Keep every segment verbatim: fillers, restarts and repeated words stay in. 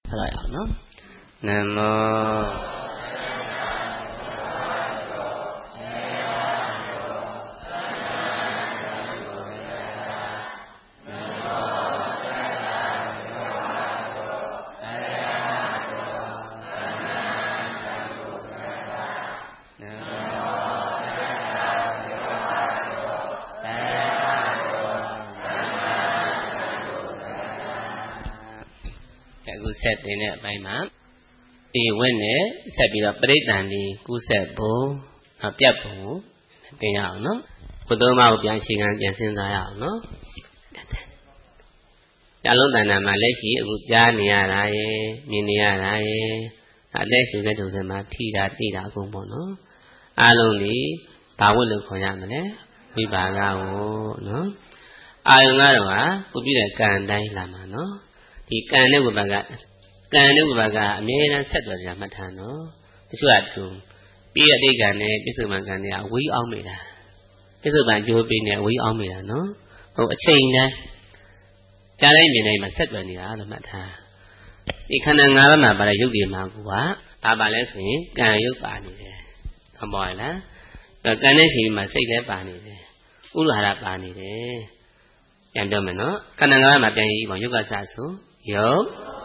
ထားရအောင်နော်နမောဆက်တင်တဲ့အပိုင်းမှာဒီဝင့်နဲ့ဆက်ပြီးတော့ပရိသန်ဒီကုဆက်ဖို့ပြတ်ဖို့သင်ရအောင်နော်ဘုသုံးပါးကိုပြန်ရှင်းခံပြန်စဉ်းစားရအောင်နော်အလုံးတဏ္ဍာမှာလက်ရှိအခုကြားနေရတာရယ်မြင်နေရတာရယ်အလက်ရှိတဲ့ဒုစရမှာထိတာသိတာအကုန်ပေါ့နော်အလုံးကြီးဘာဝတ်လို့ခေါ်ရမလဲဝိပါကကိုနော်အာယုံကတော့ဟာကိုပြည့်တဲ့ကံတိုင်းလာမှာနော်ဒီကံနဲ့ဝိပါကကံနဲ့ဝိပါကအမြဲတမ်းဆက်သွယ်ကြမှတ်ထားနော်တချို့ကတူပြီးရတဲ့ကံနဲ့ပြစ္ဆုတ်ပန်ကံနဲ့အဝေးအောင်မိတာပြစ္ဆုတ်ပန်ကြိုးပြီးနဲ့အဝေးအောင်မိတာနော်ဟိုအချိန်တိုင်းကြားတိုင်းမြင်တိုင်းမှာဆက်သွယ်နေတာလို့မှတ်ထားဒီခန္ဓာ၅ပါးမှာပါတဲ့ရုပ်တွေမှာကဘာပါလဲဆိုရင်ကံရုပ်ပါနေတယ်ဟုတ်ပါလားကံနဲ့ရှိပြီးမှစိတ်လည်းပါနေတယ်ဥရဟာရပါနေတယ်ပြန်ပြောမယ်နော်ခန္ဓာ၅ပါးမှာပြန်ရေးပေါ့ရုပ်ကစဆိုရုပ်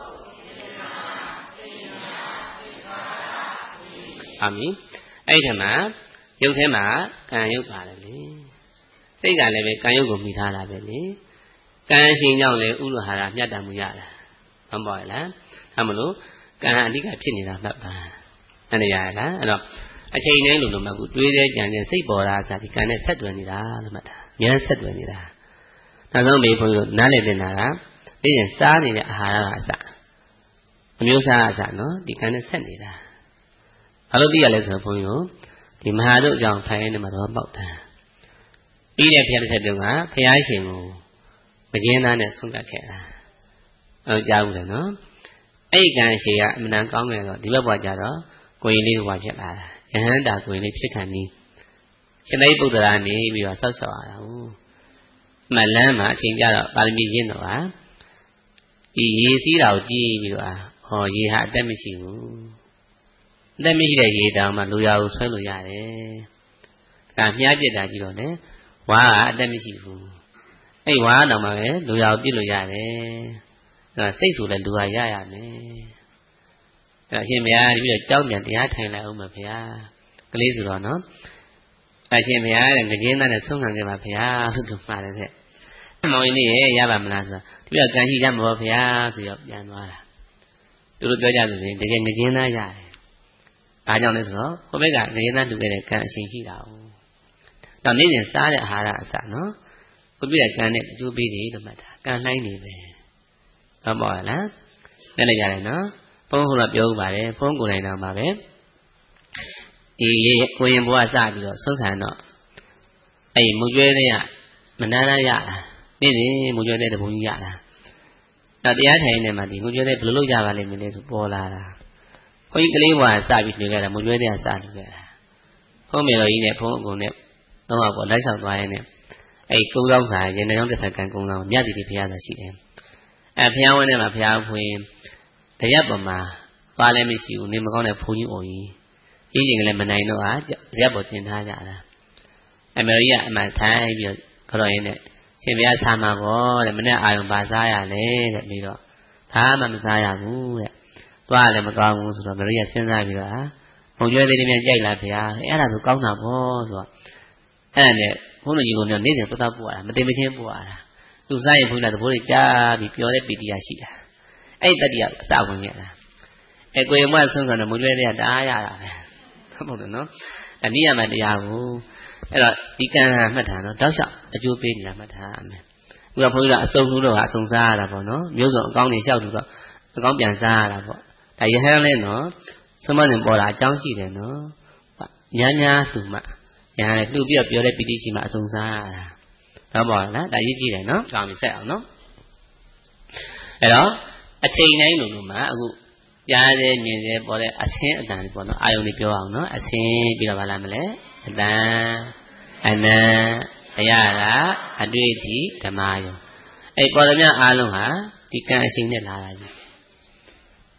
အမီအဲ့ဒီမှာရုပ်ထဲမှာကံရုပ်ပါတယ်လေစိတ်ကလည်းပဲကံရုပ်ကိုမိထားတာပဲလေကံရှင်ကြောင့်လည်းဥရဟာရမြတ်တမှုရတာဟုတ်ပါရဲ့လားအဲမလို့ကံအဓိကဖြစ်နေတာမှတ်ပါအဲ့ဒါရလားအဲ့တော့အချိန်တိုင်းလို့လို့မှကူတွေးတဲ့ကြံတဲ့စိတ်ပေါ်တာဆိုဒီကံနဲ့ဆက်သွယ်နေတာလို့မှတ်တာဉာဏ်ဆက်သွယ်နေတာနောက်ဆုံးမေးဖို့နားလည်တင်တာကဒီရင်စားနေတဲ့အာဟာရကအစအမျိုးစားအစနော်ဒီကံနဲ့ဆက်နေတာဘာလို့သိရလဲဆိုတော့ဘုန်းကြီးတို့ဒီမဟာတို့အကြောင်းဖိုင်နေမှာတော့ပေါက်တာပြီးတဲ့ဖျက်တစ်ချက်တုန်းကဖျားရှင်ကိုမကျင်းသားနဲ့ဆုံးကတ်ခဲ့တာအဲကြားဘူးလေနော်အဲ့ကံရှိကအမှန်တန်ကောင်းတယ်တော့ဒီဘက်ဘွားကြတော့ကိုရင်လေးဘွားဖြစ်လာတာယဟန္တာကိုရင်လေးဖြစ်ခံပြီးရှင်သိပုတ္တရာနေပြီးတော့ဆောက်ရှောက်ရတာဟုတ်မလန်းမှာအချိန်ကြတော့ပါရမီရင်းတော့ဟာဒီရေစည်းတာကိုကြည့်ပြီးတော့ဟောရေဟာအတက်မရှိဘူးအတက်မရှိတဲ့ရေတောင်မှလူရကိုဆွဲလို့ရတယ်ဒါမြားပြစ်တာကြည့်တော့လေဝါကအတက်မရှိဘူးအဲ့ဝါတောင်မှပဲလူရကိုပြစ်လို့ရတယ်ဒါစိတ်ဆိုလည်းလူဟာရရမယ်အဲ့အရှင်ဘုရားပြီးတော့ကြောက်ပြန်တရားထိုင်လိုက်အောင်ပါဗျာကလေးဆိုတော့နော်အရှင်ဘုရားတဲ့ငကြင်းသားနဲ့ဆုံးခံခဲ့ပါဗျာလို့သူမှားတယ်တဲ့မောင်ကြီးရဲ့ရပါမလားဆိုတော့ဒီကကံရှိကြမှာပါဗျာဆိုတော့ပြန်သွားတာသူတို့ပြောကြလို့ဆိုရင်တကယ်ငကြင်းသားရတယ်။ဘာကြောင့်လဲဆိုတော့ဟိုဘက်ကငကြင်းသားတူခဲ့တဲ့ကံအရှင်ရှိတာ哦။တော့နေ့စဉ်စားတဲ့အာဟာရအစနော်ကိုပြည့်တဲ့ကံနဲ့အကျိုးပေးတယ်လို့မှတ်တာကံနှိုင်းနေပဲ။ဟုတ်ပါလား။လည်းလည်းရတယ်နော်။ဘုန်းကတော့ပြောဥပါတယ်ဘုန်းကိုယ်တိုင်တော့ပါပဲ။ဒီကိုရင်ဘွားစပြီးတော့ဆုံးခံတော့အဲ့မူကျွဲတဲ့ကမနာရရတာနေ့စဉ်မူကျွဲတဲ့တဘုံကြီးရတာတော့တရားထိုင်နေမှာဒီမူကျွဲတဲ့ဘယ်လိုလုပ်ကြပါလိမ့်မလဲဆိုပေါ်လာတာခွန်ကြီးကလေးဘွားစပြီးနေကြတာမူကျွဲတဲ့ကစနေကြတာဖုံးမေတော်ကြီးနဲ့ဖုံးအကုန်နဲ့တော့ပေါ့လိုက်ဆောင်သွားရင်းနဲ့အဲ့ကုန်းဆောင်စာရေနေအောင်တစ်ဖက်ကကုန်းဆောင်မြတ်တိတိဘုရားသာရှိတယ်အဲ့ဘုရားဝင်းထဲမှာဘုရားဖွင့်တရက်ပေါ်မှာပါလည်းမရှိဘူးနေမကောင်းတဲ့ဘုန်းကြီးအိုကြီးကြီးကြီးကလည်းမနိုင်တော့ဟာရက်ပေါ်တင်ထားကြတာအမေရိကအမှန်ထိုင်ပြီးခရောရင်းနဲ့ရှင်ဘုရားဆာမှာပေါ့တဲ့မနေ့အာယုံပါစားရလေတဲ့ပြီးတော့ဘာမှမစားရဘူးတဲ့သွားလည်းမကောင်းဘူးဆိုတော့မရိယစဉ်းစားပြီးတော့ဟာဘုံကျွဲသေးတယ်မြန်ကြိုက်လားဗျာအဲ့ဒါဆိုကောင်းတာပေါ့ဆိုတော့အဲ့ဒါနဲ့ဘုန်းတော်ကြီးကနေ့စဉ်ပတ်သက်ပို့ရတာမသိမချင်းပို့ရတာသူစားရင်ဘုန်းတော်သဘောတွေကြားပြီးပြောတဲ့ပီတိရရှိတာအဲ့တတိယအစဝင်ခဲ့တာအဲ့ကိုယ်မဆွမ်းဆောင်တဲ့မွေးလွဲတဲ့တားရတာပဲဟုတ်တယ်နော်အနည်းအမှတရားကိုအဲ့တော့ဒီကံဟာမှတ်ထားနော်တောက်လျှောက်အကျိုးပေးနေတာမှတ်ထားမယ်ဥပမာဘုန်းကြီးကအစုံလို့တော့အစုံစားရတာပေါ့နော်မျိုးစုံအကောင်းတွေလျှောက်လို့တော့အကောင်းပြန်စားရတာပေါ့ဒါရဟန်းလဲနော်သမဏေပေါ်တာအကြောင်းရှိတယ်နော်ညာညာသူမှညာလည်းလှူပြီးတော့ပြောတဲ့ပီတိရှိမှအစုံစားရတာတော့ပေါ့လားဒါရေးကြည့်တယ်နော်ကောင်းပြီဆက်အောင်နော်အဲ့တော့အချိန်တိုင်းလို့လို့မှအခုကြားတယ်မြင်တယ်ပေါ်တဲ့အသင်းအတန်ပေါ့နော်အာယုန်တွေပြောအောင်နော်အသင်းပြီးတော့ဗာလားမလဲအတန်အနံအရတာအတွေ့အထိဓမ္မယုံအဲ့ပေါ်သမျှအားလုံးဟာဒီကံအရှိန်နဲ့လာတာကြီးသ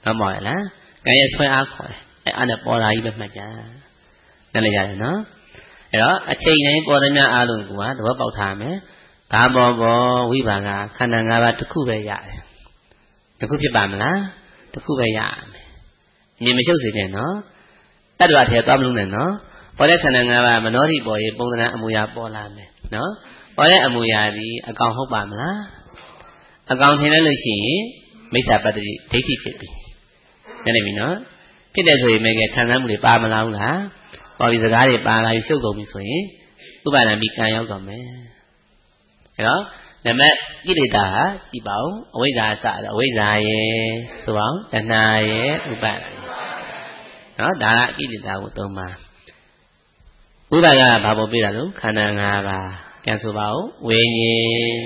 ဟုတ်ပါရဲ့လားကံရဲ့ဆွဲအားခေါ်တယ်အဲအားနဲ့ပေါ်လာကြီးပဲမှတ်ကြနားလည်ကြတယ်နော်အဲ့တော့အချိန်တိုင်းပေါ်သမျှအားလုံးကသဘောပေါက်ထားမယ်ဘာပေါ်ပေါ်ဝိပါကခန္ဓာ၅ပါးတစ်ခုပဲရတယ်တစ်ခုဖြစ်ပါမလားတစ်ခုပဲရမယ်မြင်မရှုပ်စေနဲ့နော်တတ္တဝထဲသွားမလို့နဲ့နော်ပေါ်တဲ့ခန္ဓာ၅ပါးမနောတိပေါ်ရင်ပုံသဏ္ဍာန်အမူအရာပေါ်လာမယ်နော်ပေါ်တဲ့အမူအရာဒီအကောင်ဟုတ်ပါမလားအကောင်ထင်လိုက်လို့ရှိရင်မိစ္ဆာပတ္တိဒိဋ္ဌိဖြစ်ပြီနားလည်ပြီနော်ဖြစ်တဲ့ဆိုရင်လည်းခံစားမှုတွေပါမလားဘူးလားပေါ်ပြီးစကားတွေပါလာပြီးရှုပ်ကုန်ပြီဆိုရင်ဥပါဒံပြီးကံရောက်တော့မယ်အဲ့တော့နမကိလေသာဟာဒီပါအောင်အဝိဇ္ဇာစတယ်အဝိဇ္ဇာရဲ့ဆိုအောင်တဏှာရဲ့ဥပါဒံနော်ဒါကကိလေသာကိုသုံးပါဥပါဒကဘာပေါ်ပြတာလို့ခန္ဓာ၅ပါးပြန်ဆိုပါဦးဝိညာဉ်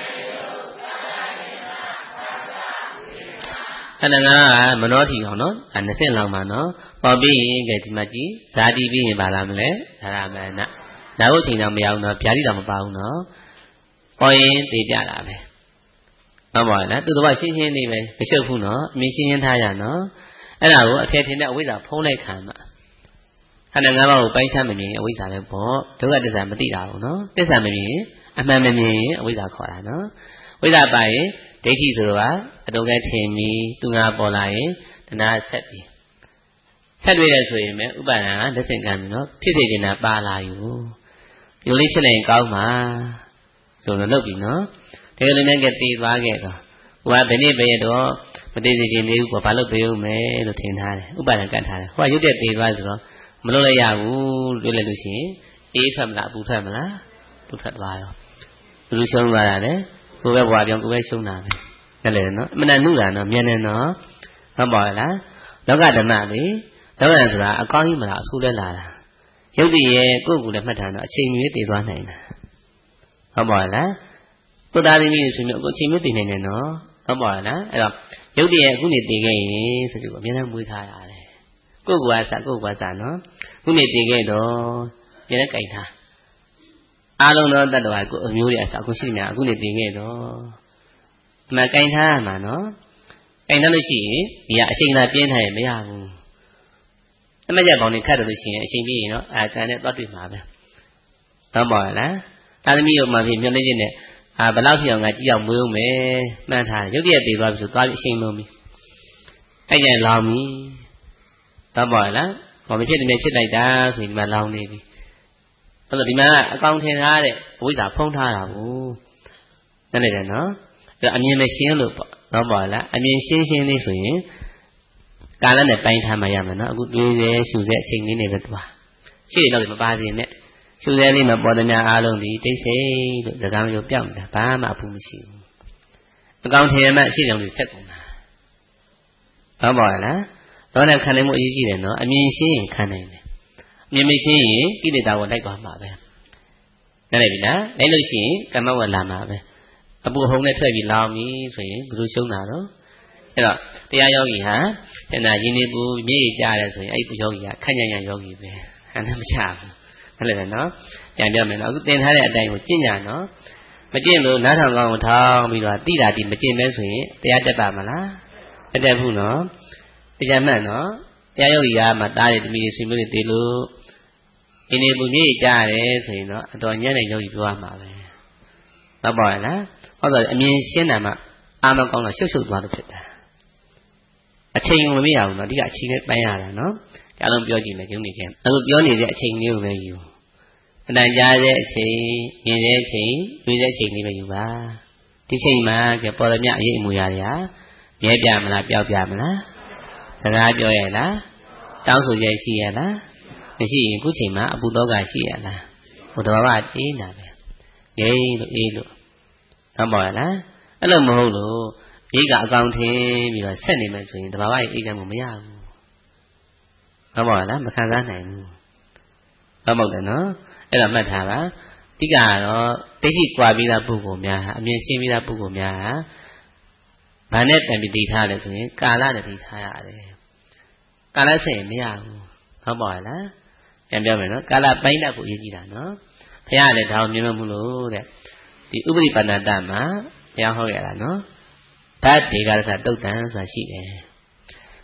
ခန္ဓာ၅ပါးမနောထီအောင်နော်အဲနှစ်ဆင့်လောက်မှာနော်ပေါ်ပြီးရင်ကဲဒီမှာကြည့်ဇာတိပြီးရင်ပါလာမလဲဒါရမဏဒါဟုတ်ချိန်တော့မရဘူးနော်ဗျာတိတော့မပါဘူးနော်ပေါ်ရင်သိပြတာပဲဟုတ်ပါလားသူတော်ရှင်းရှင်းလေးပဲမရှုပ်ဘူးနော်အမြင်ရှင်းရှင်းထားရနော်အဲ့ဒါကိုအထည်ထင်တဲ့အဝိဇ္ဇာဖုံးလိုက်ခံမှာခန္ဓာ၅ပါးကိုပိုင်းခြားမမြင်အဝိဇ္ဇာပဲပေါ့ဒုက္ခသစ္စာမသိတာဘူးနော်သစ္စာမမြင်အမှန်မမြင်အဝိဇ္ဇာခေါ်တာနော်ဝိဇ္ဇာပါရင်ဒိဋ္ဌိဆိုတော့အတုံးကဲထင်ပြီးသူငါပေါ်လာရင်တဏှာဆက်ပြီးဆက်တွေ့ရဆိုရင်ပဲဥပါဒံကလက်ဆင့်ကမ်းပြီးနော်ဖြစ်စေတင်တာပါလာယူဒီလိုလေးဖြစ်လိုက်ရင်ကောင်းမှာဆိုတော့လုပ်ပြီနော်ဒီလိုနဲ့ကတည်သွားခဲ့တော့ဟိုကဘယ်နေ့ပဲရတော့မတည်စီခြင်းနေဘူးပေါ့ဘာလို့ပြေဦးမယ်လို့ထင်ထားတယ်ဥပါဒံကတ်ထားတယ်ဟိုကရုပ်တဲ့တည်သွားဆိုတော့မလုပ်လိုက်ရဘူးတွေ့လိုက်လို့ရှိရင်အေးထွက်မလားအပူထွက်မလားပူထွက်သွားရောဘယ်လိုရှုံးသွားတာလဲကိုယ်ပဲဘွားပြောင်းကိုယ်ပဲရှုံးတာပဲဟုတ်လေနော်အမှန်တန်နုတာနော်မြန်နေနော်ဟုတ်ပါလားလောကဓမ္မလေလောကဆိုတာအကောင်းကြီးမလားအဆိုးလဲလာတာရုပ်တည်ရဲ့ကိုယ့်ကိုယ်လည်းမှတ်ထားတော့အချိန်မျိုးတည်သွားနိုင်တာဟုတ်ပါလားကိုယ်သားသမီးတွေဆိုမျိုးအခုအချိန်မျိုးတည်နိုင်တယ်နော်ဟုတ်ပါလားအဲ့တော့ရုပ်တည်ရဲ့အခုနေတည်ခဲ့ရင်ဆိုပြီးအများနဲ့မွေးထားရတယ်ကိုယ့်ကိုယ်ကစားကိုယ့်ကိုယ်ကစားနော်ခုနေတည်ခဲ့တော့ပြန်လည်းကြိုက်ထားအားလုံးသောတတ္တဝါကိုအမျိုးတွေအစားအခုရှိနေအခုနေတည်ခဲ့တော့အမှန်ကြိုက်ထားရမှာနော်ကြိုက်ထားလို့ရှိရင်ဒီကအချိန်သာပြင်းထားရင်မရဘူးအမကြပေါင်းနေခတ်တယ်လို့ရှိရင်အချိန်ပြည့်ရင်တော့အာကံနဲ့သွားတွေ့မှာပဲဟုတ်ပါလားသာသမီတို့မှဖြစ်မျောနေခြင်းနဲ့အာဘယ်လောက်ထိအောင်ငါကြည့်အောင်မွေးဦးမယ်မှန်းထားရုပ်တရက်တည်သွားပြီဆိုသွားပြီးအချိန်လုံးပြီအဲ့ကျရင်လောင်ပြီဟုတ်ပါလားဘာမဖြစ်တယ်ဖြစ်လိုက်တာဆိုရင်ဒီမှာလောင်နေပြီအဲ့တော့ဒီမှာအကောင်ထင်ထားတဲ့အဝိဇ္ဇာဖုံးထားတာကိုနားလည်တယ်နော်အဲ့တော့အမြင်မရှင်းလို့ပေါ့ဟုတ်ပါလားအမြင်ရှင်းရှင်းလေးဆိုရင်ကာလနဲ့ပိုင်းထားမှရမှာနော်အခုတွေးရဲရှုရဲအချိန်လေးနေပဲသွားရှေ့တော့မပါစေနဲ့ရှုရဲလေးမှာပေါ်သမျှအားလုံးဒီတိတ်ဆိတ်လို့စကားမျိုးပြောက်နေတာဘာမှအဖူးမရှိဘူးအကောင်ထင်မှရှေ့တုံးလေးဆက်ကုန်တာဟုတ်ပါလားတော့လည်းခံနိုင်မှုအရေးကြီးတယ်နော်အမြင်ရှင်းရင်ခံနိုင်တယ်အမြင်မရှင်းရင်ကိလေသာကိုလိုက်သွားမှာပဲနားလည်ပြီလားလိုက်လို့ရှိရင်ကမ္မဝလာမှာပဲအပူဟုံနဲ့ထွက်ပြီးလောင်ပြီဆိုရင်ဘယ်လိုရှုံးတာတော့အဲ့တော့တရားယောဂီဟာတဏှာရင်းနေပူမြေ့ကြတယ်ဆိုရင်အဲ့ဒီယောဂီကခန့်ညံ့ညံ့ယောဂီပဲဟန်နဲ့မချဘူးဟုတ်တယ်နော်ပြန်ပြောမယ်နော်အခုသင်ထားတဲ့အတိုင်းကိုကျင့်ကြနော်မကျင့်လို့နားထောင်ကောင်းကိုထောင်းပြီးတော့တိတာတိမကျင့်မဲဆိုရင်တရားတက်ပါမလားမတက်ဘူးနော်တရားမှန်နော်တရားယောဂီကမှတားတဲ့တမီးဆွေမျိုးတွေတည်လို့ရင်းနေပူမြေ့ကြတယ်ဆိုရင်တော့အတော်ညံ့တဲ့ယောဂီပြောရမှာပဲဟုတ်ပါရဲ့လားဟုတ်တယ်အမြင်ရှင်းတာမှအာမကောင်းတော့ရှုပ်ရှုပ်သွားလို့ဖြစ်တာအချိန်မမေ့ရဘူးနော်ဒီကအချိန်နဲ့ပိုင်းရတာနော်အားလုံးပြောကြည့်မယ်ကျုံနေခင်အခုပြောနေတဲ့အချိန်မျိုးပဲယူအတန်ကြားတဲ့အချိန်မြင်တဲ့အချိန်တွေ့တဲ့အချိန်လေးပဲယူပါဒီချိန်မှာကပေါ်သမျှအရေးအမူအရာတွေဟာမြဲပြမလားပျောက်ပြမလားစကားပြောရလားတောင်းဆိုရရှိရလားမရှိရင်ခုချိန်မှာအပူသောကရှိရလားဘုဒ္ဓဘာဝအေးနာပဲငြိမ်လို့အေးလို့ဟုတ်ပါလားအဲ့လိုမဟုတ်လို့ဒီကအကောင်ထင်းပြီးတော့ဆက်နေမယ်ဆိုရင်တဘာဝရဲ့အေးချမ်းမှုမရဘူးဟုတ်ပါလားမခံစားနိုင်ဘူးဟုတ်ပါတယ်နော်အဲ့တော့မှတ်ထားပါဒီကတော့ဒိဋ္ဌိကွာပြီးသားပုဂ္ဂိုလ်များဟာအမြင်ရှင်းပြီးသားပုဂ္ဂိုလ်များဟာဘာနဲ့ပြန်ပြီးတည်ထားလဲဆိုရင်ကာလနဲ့တည်ထားရတယ်ကာလဆက်ရင်မရဘူးဟုတ်ပါလားပြန်ပြောမယ်နော်ကာလပိုင်းတတ်ဖို့အရေးကြီးတာနော်ဘုရားလည်းဒါအောင်မြင်လို့မလို့တဲ့ဒီဥပရိပန္နတမှာဘုရားဟောခဲ့တာနော်ဓာတ်တွေကတခါတုတ်တန်ဆိုတာရှိတယ်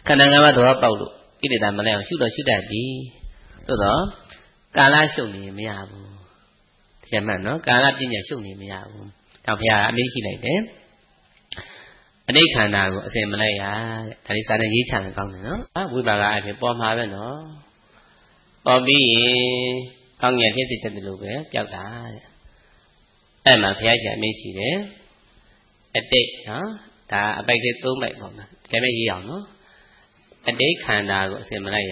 ခန္ဓာငါးပါးသဘောပေါက်လို့ကိလေသာမလဲအောင်ရှုတော့ရှုတတ်ပြီသို့တော့ကာလရှုပ်နေမရဘူးတရားမှန်နော်ကာလပညာရှုပ်နေမရဘူးတော့ဘုရားအမေးရှိလိုက်တယ်အတိတ်ခန္ဓာကိုအစင်မလိုက်ရတဲ့ဒါလေးစာနဲ့ရေးချတယ်ကောင်းတယ်နော်ဝိပါကအဖြစ်ပေါ်မှာပဲနော်ပေါ်ပြီးရင်ကောင်းငင်ဖြစ်ဖြစ်တဲ့လိုပဲပျောက်တာတဲ့အဲ့မှာဘုရားရှင်အမေးရှိတယ်အတိတ်နော်ဒါအပိုက်ကလေးသုံးပိုက်ပေါ့နော်ဒါပဲရေးအောင်နော်အတိတ်ခန္ဓာကိုအစင်မလိုက်ရ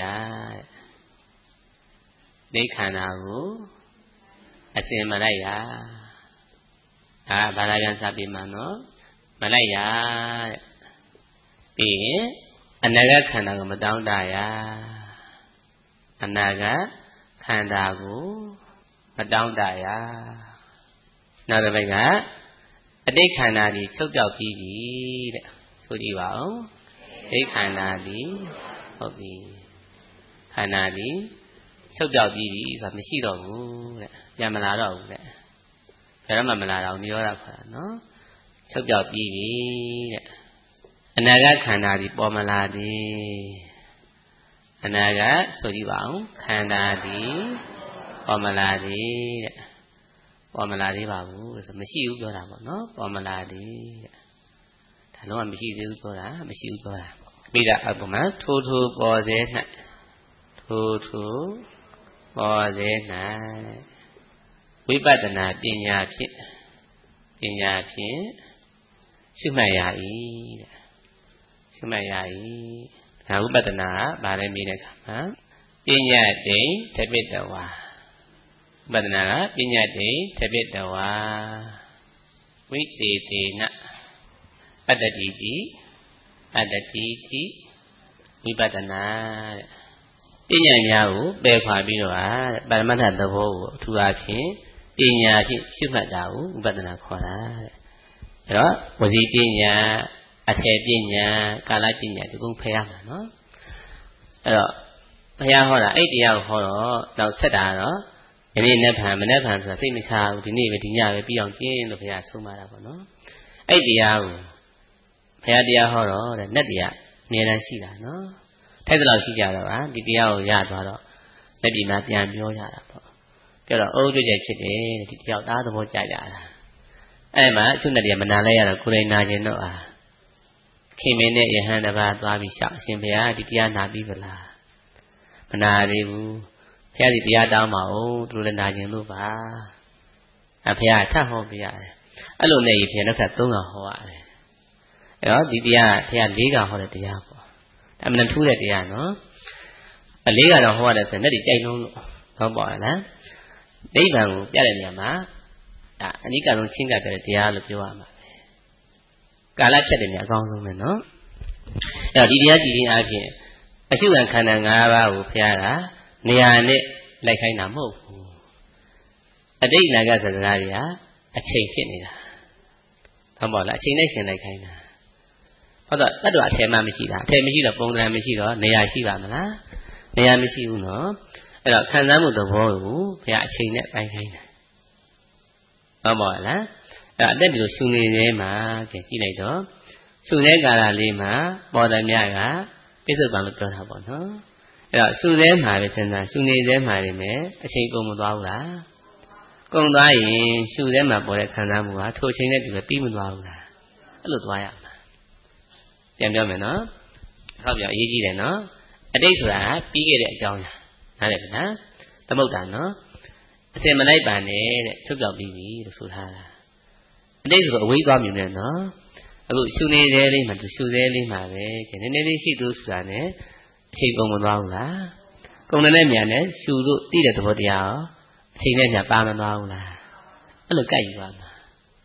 တဲ့အတိတ်ခန္ဓာကိုအစင်မလိုက်ရဒါဘာသာပြန်စာပေမှာနော်မလိုက်ရတဲ့ပြီးရင်အနာဂတ်ခန္ဓာကိုမတောင်းတရအနာဂတ်ခန္ဓာကိုမတောင်းတရနောက်တစ်ပိုက်ကအတိတ်ခန္ဓာကြီးချုပ်ပြောက်ပြီးပြီတဲ့ဆိုကြည့်ပါဦးအတိတ်ခန္ဓာကြီးဟုတ်ပြီခန္ဓာကြီးချုပ်ပြောက်ပြီးပြီဆိုတာမရှိတော့ဘူးတဲ့ပြန်မလာတော့ဘူးတဲ့ဒါတော့မှမလာတော့နိရောဓခေါ်တာနော်ချုပ်ပြောက်ပြီးပြီတဲ့အနာဂတ်ခန္ဓာကြီးပေါ်မလာသေးအနာဂတ်ဆိုကြည့်ပါဦးခန္ဓာကြီးပေါ်မလာသေးတဲ့ပေါ်မလာသေးပါဘူးဆိုမရှိဘူးပြောတာပေါ့နော်ပေါ်မလာသေးတဲ့ဒါလုံးဝမရှိသေးဘူးပြောတာမရှိဘူးပြောတာပြီးတာအပေါ်မှာထိုးထိုးပေါ်စေ၌ထိုးထိုးပေါ်စေ၌ဝိပဿနာပညာဖြင့်ပညာဖြင့်ရှုမှတ်ရ၏တဲ့ရှုမှတ်ရ၏ဒါဝိပဿနာကဗာလဲမေးတဲ့အခါမှာပညာတိတပိတဝါဝိပဿနာကပညာတိတပိတဝါဝိသေသေနအတ္တတိတိအတ္တတိတိဝိပဿနာတဲ့ပညာများကိုပယ်ခွာပြီးတော့ပရမတ္ထသဘောကိုအထူးအားဖြင့်ပညာဖြင့်ရှုမှတ်တာကိုဝိပဿနာခေါ်တာတဲ့အဲ့တော့ဝစီပညာအထေပညာကာလပညာဒီကုန်းဖယ်ရမှာနော်အဲ့တော့ဘုရားဟောတာအဲ့တရားကိုဟောတော့နောက်ဆက်တာတော့ယနေ့နတ်ဖန်မနတ်ဖန်ဆိုတာစိတ်မချဘူးဒီနေ့ပဲဒီညပဲပြီးအောင်ကျင်းလို့ဘုရားဆုံးမတာပေါ့နော်အဲ့တရားကိုဘုရားတရားဟောတော့တဲ့နတ်တရားအမြဲတမ်းရှိတာနော်ထိုက်တဲ့လောက်ရှိကြတော့ဟာဒီတရားကိုရသွားတော့လက်ဒီမှာပြန်ပြောကြတာပေါ့ပြောတော့အုပ်ကျွတ်ကျဖြစ်တယ်ဒီတရားသားသဘောကြကြတာအဲ့မှာအချုံနဲ့တရားမနာလဲရတော့ကိုယ်တိုင်နာခြင်းတော့ဟာခင်မင်းနဲ့ယဟန်တစ်ပါးသွားပြီးရှောက်အရှင်ဘုရားဒီတရားနာပြီးပလားမနာသေးဘူးဘုရားဒီတရားတောင်းပါဦးသူတို့လည်းနာခြင်းလို့ပါအဘုရားထပ်ဟောပြရတယ်အဲ့လိုနဲ့ဘုရားနောက်ထပ်သုံးခါဟောရတယ်အဲ့တော့ဒီတရားဘုရားလေးခါဟောတဲ့တရားပေါ့အမှန်ထူးတဲ့တရားနော်အလေးကတော့ဟောရတယ်ဆိုရင်လက်တွေကြိုက်လုံးလို့ဟောပါလားနိဗ္ဗာန်ကိုပြတဲ့နေရာမှာဒါအနိကဆုံးချင်းကပ်တဲ့တရားလို့ပြောရမှာပဲကာလဖြတ်တဲ့နေရာအကောင်းဆုံးပဲနော်အဲ့တော့ဒီတရားကြည်ရင်အပြင်အရှုခံခန္ဓာ၅ပါးကိုဘုရားကနေရာနဲ့လိုက်ခိုင်းတာမဟုတ်ဘူးအတိတ်နာဂတ်စကားတွေဟာအချိန်ဖြစ်နေတာဟုတ်ပါလားအချိန်နဲ့ရှင်လိုက်ခိုင်းတာဟုတ်တော့တတ်တော်အထည်မှမရှိတာအထည်မရှိတော့ပုံစံမရှိတော့နေရာရှိပါမလားနေရာမရှိဘူးနော်အဲ့တော့ခံစားမှုသဘောကိုဘုရားအချိန်နဲ့ပိုင်းခိုင်းတာဟုတ်ပါလားအဲ့အသက်ဒီလိုရှုနေသေးမှာကြည့်လိုက်တော့ရှုတဲ့ကာလလေးမှာပေါ်တယ်မြကပြစ္ဆုတ်ပံလို့ပြောတာပေါ့နော်အဲ့တော့ရှုသေးမှာပဲစဉ်းစားရှုနေသေးမှာနေမယ်အချိန်ကုန်မသွားဘူးလားကုန်သွားရင်ရှုသေးမှာပေါ်တဲ့ခံစားမှုဟာထိုအချိန်နဲ့ဒီလိုပြီးမသွားဘူးလားအဲ့လိုသွားရမှာပြန်ပြောမယ်နော်ဟောပြအရေးကြီးတယ်နော်အတိတ်ဆိုတာပြီးခဲ့တဲ့အကြောင်းလားနားလည်ပြီလားသမုဒ္ဒါနော်အစင်မလိုက်ပါနဲ့တဲ့ချုပ်ပြောက်ပြီးပြီလို့ဆိုထားတာအတိတ်ဆိုအဝေးသွားမြင်တယ်နော်အခုရှုနေသေးလေးမှာသူရှုသေးလေးမှာပဲနည်းနည်းလေးရှိသူဆိုတာနဲ့အချိန်ကုန်မသွားဘူးလားကုန်တဲ့မြန်နဲ့ရှုလို့တိတဲ့သဘောတရားရောအချိန်နဲ့ညာပါမသွားဘူးလားအဲ့လိုကြိုက်ယူပါမှာ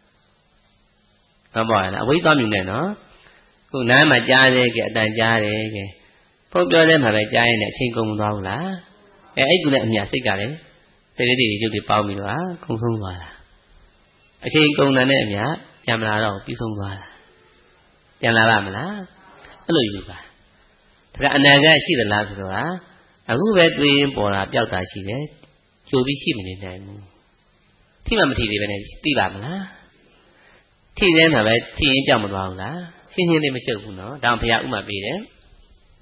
ဟုတ်ပါလားအဝေးသွားမြင်တယ်နော်ခုနားမှာကြားသေးကဲအတန်ကြားတယ်ကဲဖုန်းပြောတဲ့မှာပဲကြားရင်လည်းအချိန်ကုန်မသွားဘူးလားအဲအဲ့ကူနဲ့အမြစိတ်ကလည်းစိတ်လေးတွေရုပ်တွေပေါင်းပြီးတော့ခုံဆုံးသွားတာအချိန်ကုန်တဲ့နဲ့အမြပြန်မလာတော့ပြီးဆုံးသွားတာပြန်လာပါမလားအဲ့လိုယူပါဒါကအနာဂတ်ရှိသလားဆိုတော့အခုပဲတွေးရင်ပေါ်တာပျောက်တာရှိတယ်ကြိုပြီးရှိမနေနိုင်ဘူးထိမှမထိသေးပဲနဲ့သိပါမလားထိသေးမှာပဲထိရင်ပျောက်မသွားဘူးလားရှင်းရှင်းလေးမရှုပ်ဘူးနော်ဒါဘုရားဥမာပေးတယ်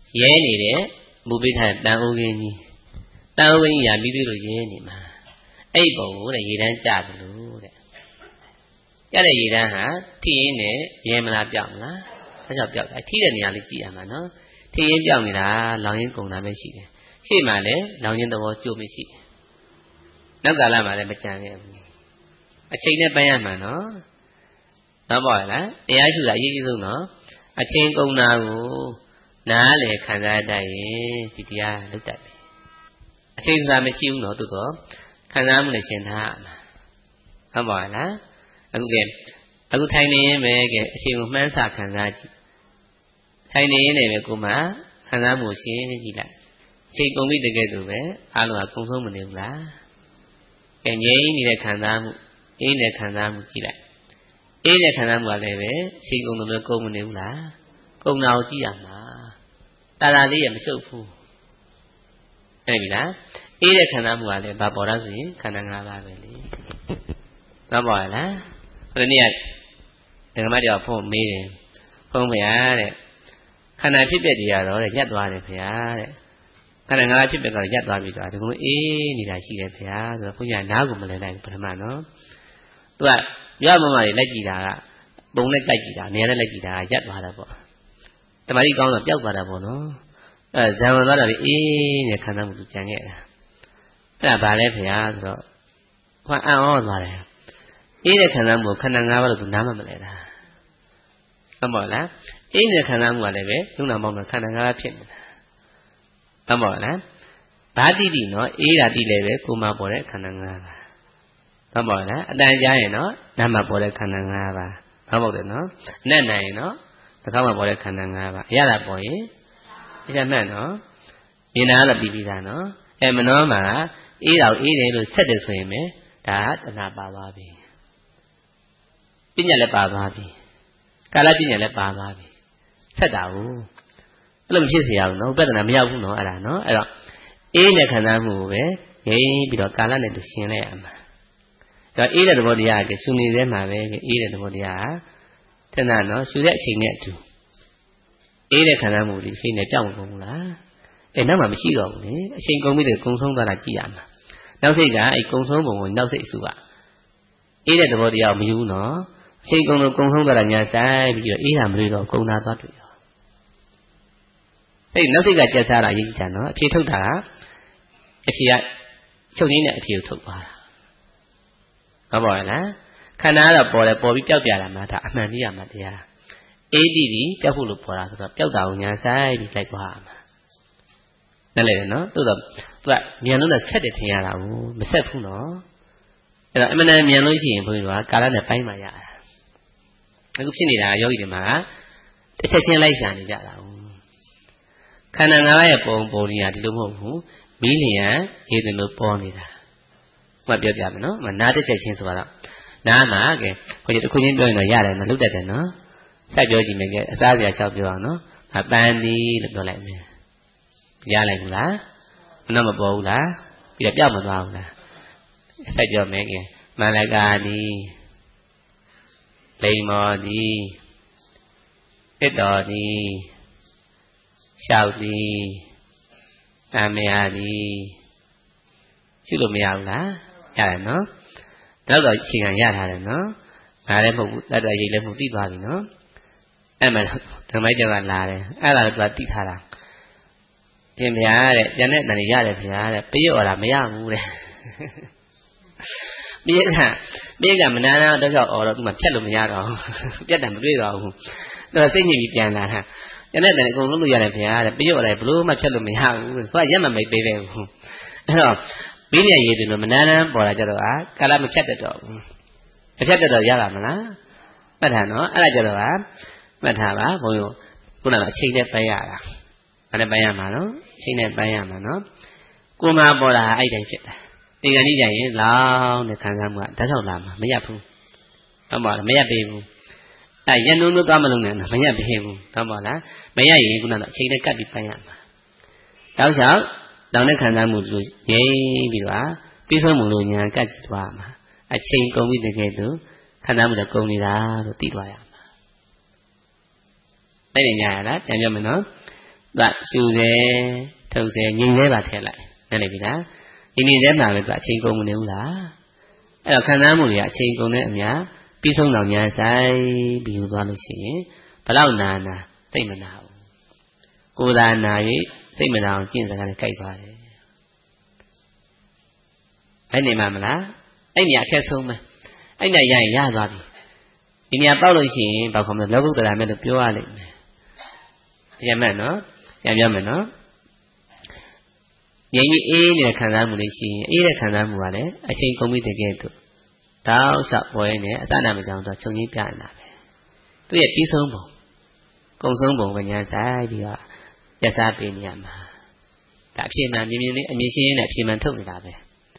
ရဲနေတဲ့မူပိထတန်အိုးကင်းကြီးတန်အိုးကင်းကြီးရပြီးပြီးလို့ရဲနေမှာအဲ့ပုံကိုတဲ့ရေတန်းကြတယ်လို့တဲ့ကြတဲ့ရေတန်းဟာထိရင်းနဲ့ရဲမလားပြောက်မလားအဲ့ကြောင့်ပြောက်တယ်ထိတဲ့နေရာလေးကြည့်ရမှာနော်ထိရင်းပြောက်နေတာလောင်ရင်းကုန်တာပဲရှိတယ်ရှေ့မှာလည်းလောင်ရင်းသဘောကြိုးမရှိနောက်ကာလမှာလည်းမကြံခဲ့ဘူးအချိန်နဲ့ပိုင်းရမှာနော်တော့ပေါ့လားတရားရှုတာအရေးကြီးဆုံးနော်အချိန်ကုန်တာကိုနားလေခံစားတတ်ရင်ဒီတရားလုတ်တတ်တယ်အချိန်ဆိုတာမရှိဘူးနော်သို့တော့ခံစားမှုနဲ့ရှင်းထားမှာဟုတ်ပါလားအခုကအခုထိုင်နေရင်ပဲကဲအချိန်ကိုမှန်းဆခံစားကြည့်ထိုင်နေရင်လည်းပဲကိုမှခံစားမှုရှင်းကြည့်လိုက်အချိန်ကုန်ပြီတကယ်ဆိုပဲအားလုံးကကုံဆုံးမနေဘူးလားကဲငြိမ်းနေတဲ့ခံစားမှုအေးတဲ့ခံစားမှုကြည့်လိုက်အေးတဲ့ခံစားမှုကလည်းပဲအချိန်ကုန်တယ်လို့ကုန်မနေဘူးလားကုန်တာကိုကြည့်ရမှာတာတာလေးရမရှုပ်ဘူးအဲ့ပြီလားအေးတဲ့ခံစားမှုကလည်းဘာပေါ်တော့ဆိုရင်ခန္ဓာ၅ပါးပဲလေတော့ပေါ်လားဒီနေ့ကဒကမတော်ဖုန်းမေးတယ်ဖုန်းဖေရတဲ့ခန္ဓာဖြစ်ပျက်တွေရတော့တဲ့ရက်သွားတယ်ဖေရတဲ့ခန္ဓာ၅ပါးဖြစ်ပျက်ကတော့ရက်သွားပြီတော့ဒီကုန်းအေးနေတာရှိတယ်ဖေရဆိုတော့ဘုရားနားကိုမလဲလိုက်ပထမနော်သူကရမမတွေလက်ကြည့်တာကပုံနဲ့ကြိုက်ကြည့်တာနေရာနဲ့လက်ကြည့်တာကရက်သွားတာပေါ့တမာတိကောင်းတော့ပျောက်သွားတာပေါ့နော်အဲဇံဝင်သွားတော့အေးနဲ့ခန္ဓာမှုကြံခဲ့တာအဲ့ဒါဘာလဲဖေရဆိုတော့ဟောအံ့ဩသွားတယ်အေးတဲ့ခန္ဓာမှုခန္ဓာ၅ပါးလို့သူနားမမလဲတာဟုတ်ပါလားအေးတဲ့ခန္ဓာမှုကလည်းပဲယုံနာပေါင်းတော့ခန္ဓာ၅ပါးဖြစ်နေတာဟုတ်ပါလားဘာတိတိနော်အေးတာတိလည်းပဲကိုယ်မှာပေါ်တဲ့ခန္ဓာ၅ပါးဟုတ်ပါလားအတန်ကြားရင်နော်နားမှာပေါ်တဲ့ခန္ဓာ၅ပါးဟုတ်ပါတယ်နော်အနက်နိုင်ရင်နော်တစ်ခါမှပေါ်တဲ့ခန္ဓာ၅ပါးအရသာပေါ်ရင်အကျမှတ်နော်မြင်တာတော့ပြီးပြီးသားနော်အဲမနှောမှာအေးတော့အေးတယ်လို့ဆက်တယ်ဆိုရင်ပဲဒါတဏှာပါသွားပြီပညာလည်းပါသွားပြီကာလပညာလည်းပါသွားပြီဆက်တာကိုအဲ့လိုမဖြစ်เสียအောင်နော်ပြဿနာမရောက်ဘူးနော်အဲ့ဒါနော်အဲ့တော့အေးနဲ့ခံစားမှုကိုပဲငြိမ်းပြီးတော့ကာလနဲ့တူရှင်းလိုက်ရမှာအဲ့တော့အေးတဲ့သဘောတရားကရှုနေတဲ့မှာပဲအေးတဲ့သဘောတရားတဏှာနော်ရှုတဲ့အချိန်နဲ့အတူအေးတဲ့ခံစားမှုဒီဖိနေပြောင်းမကုန်ဘူးလားအဲနောက်မှမရှိတော့ဘူးလေအချိန်ကုန်ပြီလေကုံဆုံးသွားတာကြည့်ရမှာနောက်စိတ်ကအဲကုံဆုံးပုံကိုနောက်စိတ်စုပါအေးတဲ့သဘောတရားမယူဘူးနော်အချိန်ကုန်လို့ကုံဆုံးသွားတာညာဆိုင်ပြီးတော့အေးတာမလို့တော့ကုံတာသွားတွေ့ရောအဲ့နောက်စိတ်ကကြက်စားတာရေးကြည့်တာနော်အဖြေထုတ်တာအဖြေကချုပ်ရင်းနဲ့အဖြေကိုထုတ်သွားတာဟုတ်ပါလားခန္ဓာကတော့ပေါ်တယ်ပေါ်ပြီးပျောက်ပြတာမှဒါအမှန်တရားမှတရားအေးတိပြီးပျောက်ဖို့လို့ပေါ်တာဆိုတော့ပျောက်တာကိုညာဆိုင်ပြီးလိုက်သွားရမှာนั่นแหละเนาะတိုးတော့သူကမြန်လို့နဲ့ဆက်တယ်ထင်ရတာကိုမဆက်ဘူးเนาะအဲ့တော့အမှန်တန်မြန်လို့ရှိရင်ဘုန်းကြီးတို့ကကာလနဲ့ပိုင်းမှရတာအခုဖြစ်နေတာယောဂီတွေမှာတစ်ချက်ချင်းလိုက်ရှာနေကြတာကိုခန္ဓာ၅ပါးရဲ့ပုံပုံနေတာဒီလိုမဟုတ်ဘူးမီးလျံရေသွင်းလို့ပေါ်နေတာမှတ်ပြောပြမယ်เนาะမနားတစ်ချက်ချင်းဆိုတော့နားမှာကဲဘုန်းကြီးတစ်ခုချင်းပြောရင်တော့ရတယ်နော်လုတ်တတ်တယ်เนาะဆက်ပြောကြည့်မယ်ကဲအစားအစာလျှောက်ပြောအောင်เนาะအပန်းဒီလို့ပြောလိုက်မယ်ရလိုက်ဘူးလားမနှမပေါ်ဘူးလားပြီးတော့ပြောက်မသွားဘူးလားဆက်ပြောမယ်ကဲမန္လကာဒီလိမ္မောဒီဣတ္တောဒီရှောက်ဒီအမေဟာဒီရှုလို့မရဘူးလားရတယ်နော်တော့တော့ချိန်ခံရထားတယ်နော်ငါလည်းမဟုတ်ဘူးတတ်တော်ရိပ်လည်းမဟုတ်သိသွားပြီနော်အဲ့မှာဓမ္မကျောက်ကလာတယ်အဲ့ဒါတော့သူကသိထားတာပြင်ဗျာတဲ့ပြန်တဲ့တန်ရတယ်ဗျာတဲ့ပြေော်တာမရဘူးတဲ့ပြေကပြေကမနာနာတော့ကြောက်အော်တော့သူမှဖြတ်လို့မရတော့ဘူးပြတ်တယ်မတွေ့တော့ဘူးသူကစိတ်ညစ်ပြီးပြန်လာတာပြန်တဲ့တန်အကုန်လုံးလို့ရတယ်ဗျာတဲ့ပြေော်တယ်ဘလို့မှဖြတ်လို့မရဘူးသူကရက်မမိတ်ပေးပဲဘူးအဲ့တော့ပြီးနေရည်တယ်လို့မနာနာပေါ်လာကြတော့အာကာလမဖြတ်တတ်တော့ဘူးမဖြတ်တတ်တော့ရပါမလားမှတ်ထားနော်အဲ့ဒါကြတော့ဟာမှတ်ထားပါဘုန်းကြီးခုနကအချိန်နဲ့ပိုင်းရတာအဲ့ဒါပိုင်းရမှာနော်အချိန်နဲ့ပိုင်းရမှာနော်ကိုမပေါ်တာအဲ့တိုင်းဖြစ်တာဒီကနေ့ကျရင်လောင်းတဲ့ခံစားမှုကဓာတ်ထောက်လာမှာမရဘူးဟုတ်ပါလားမရပေဘူးအဲ့ရန်နုံတို့သွားမလုံးနဲ့မရပေဘူးဟုတ်ပါလားမရရင်ခုနကအချိန်နဲ့ကပ်ပြီးပိုင်းရမှာတောက်လျှောက်တောင်းတဲ့ခံစားမှုလို့ငြိမ်းပြီးတော့ပြီးဆုံးမှုလို့ညာကပ်ကြည့်သွားမှာအချိန်ကုန်ပြီတကယ်လို့ခန္ဓာမှုလည်းကုန်နေတာလို့သိသွားရမှာအဲ့ဒီညာရလားပြန်ပြောမယ်နော် That shoes there, toes there, you never tell it. Nanabida. In his emma with that chain going nula. El Canamulia chain going ya, Pison on ya say, be you want to see. Palau nana, same now. Go down now, same now, jeans and a cake. Any mamma, any a castle, any a young yazabi. In your policy, but from the logo that I made a pure lip. Yamano, Yamano. Yami in a canamunici, either canamule, I say come with the gate. Thou shalt boy in it, as I am down to Chungi Piana. To a piece of bone. Consumble when you're tired, you are. Yes, I've been Yama. That she man, a machine that she man took it up.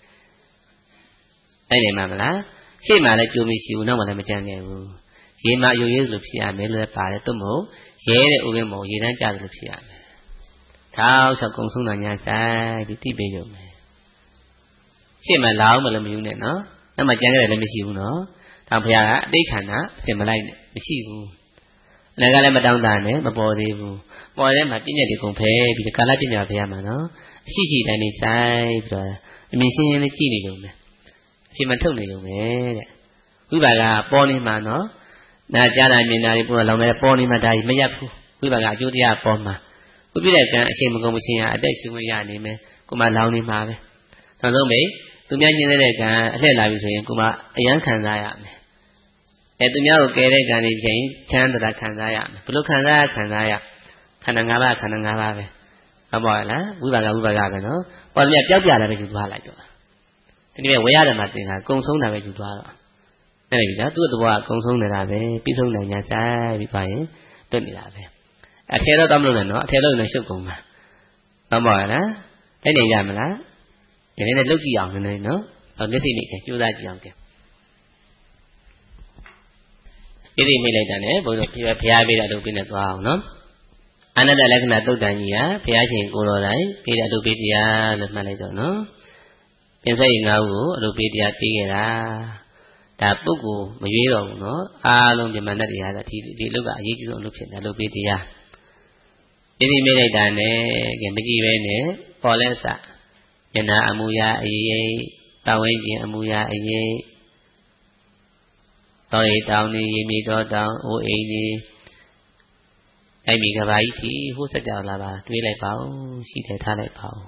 Any mamma, she might let you miss you, no one ever. Ye might you use Lupia, Miller Pilot to mow, ye Ugamo, ye don't judge Lupia. Thou shalt consume on your side, the Tibeyo. She might allow Malamune, no? No, my younger, let me see you know. Tampia, they cannot, similar, see you. Nagalama down there, my body, more than my dinner to compare with the Calabina of Yamano. She see any side, the machine in the kidney. She might tell you, we were born in Mano. Najala Minari along a pony Madai Mayapu, we were Judia Poma. We be like a shame of Gomishia, a day she will yanime, Kuma Launi Mave. Tazome, to me, I said, I was saying, Kuma, a young Kanzaya. At the Yao Gare Gani Jane, Chandra Kanzaya, Pulukanza Kanzaya, Kanangava Kanangava. A boiler, we were Gavano, or we have Jabia to like it. Anyway, we are the Matina, Consona to Dwara. Này đã tôi tôi qua công sống này là về biết sống này nhà sai bị phải tôi bị là về à theo đó tâm luôn là nó theo đó là số cùng mà mà mỏi đó cái này làm mà đó cái này lúc gì dọn này nó còn cái gì bị cái chú ta chỉ dọn kìa cái gì mình lại là này bây giờ phía phía bên là đâu bên là vào nó anh đã lại cái nào tôi đang gì á phía trên cô rồi đấy phía là đâu bên là lần mà lại rồi nó bên sai ngầu đâu bên là phía là đã bốc của mấy vị rồi nó à luôn thì mà nó thì là thì thì lúc cả gì cũng lúc hiện là lúc biết thì à cái gì mấy đại đàn này cái mấy cái bên này bỏ lên sa cái nào amuya ấy tao ấy cái amuya ấy tao ấy tao này mi đó tao ô ấy này ai mi cái bài thì hút sạch掉了吧对来bảo chỉ để tha lại bảo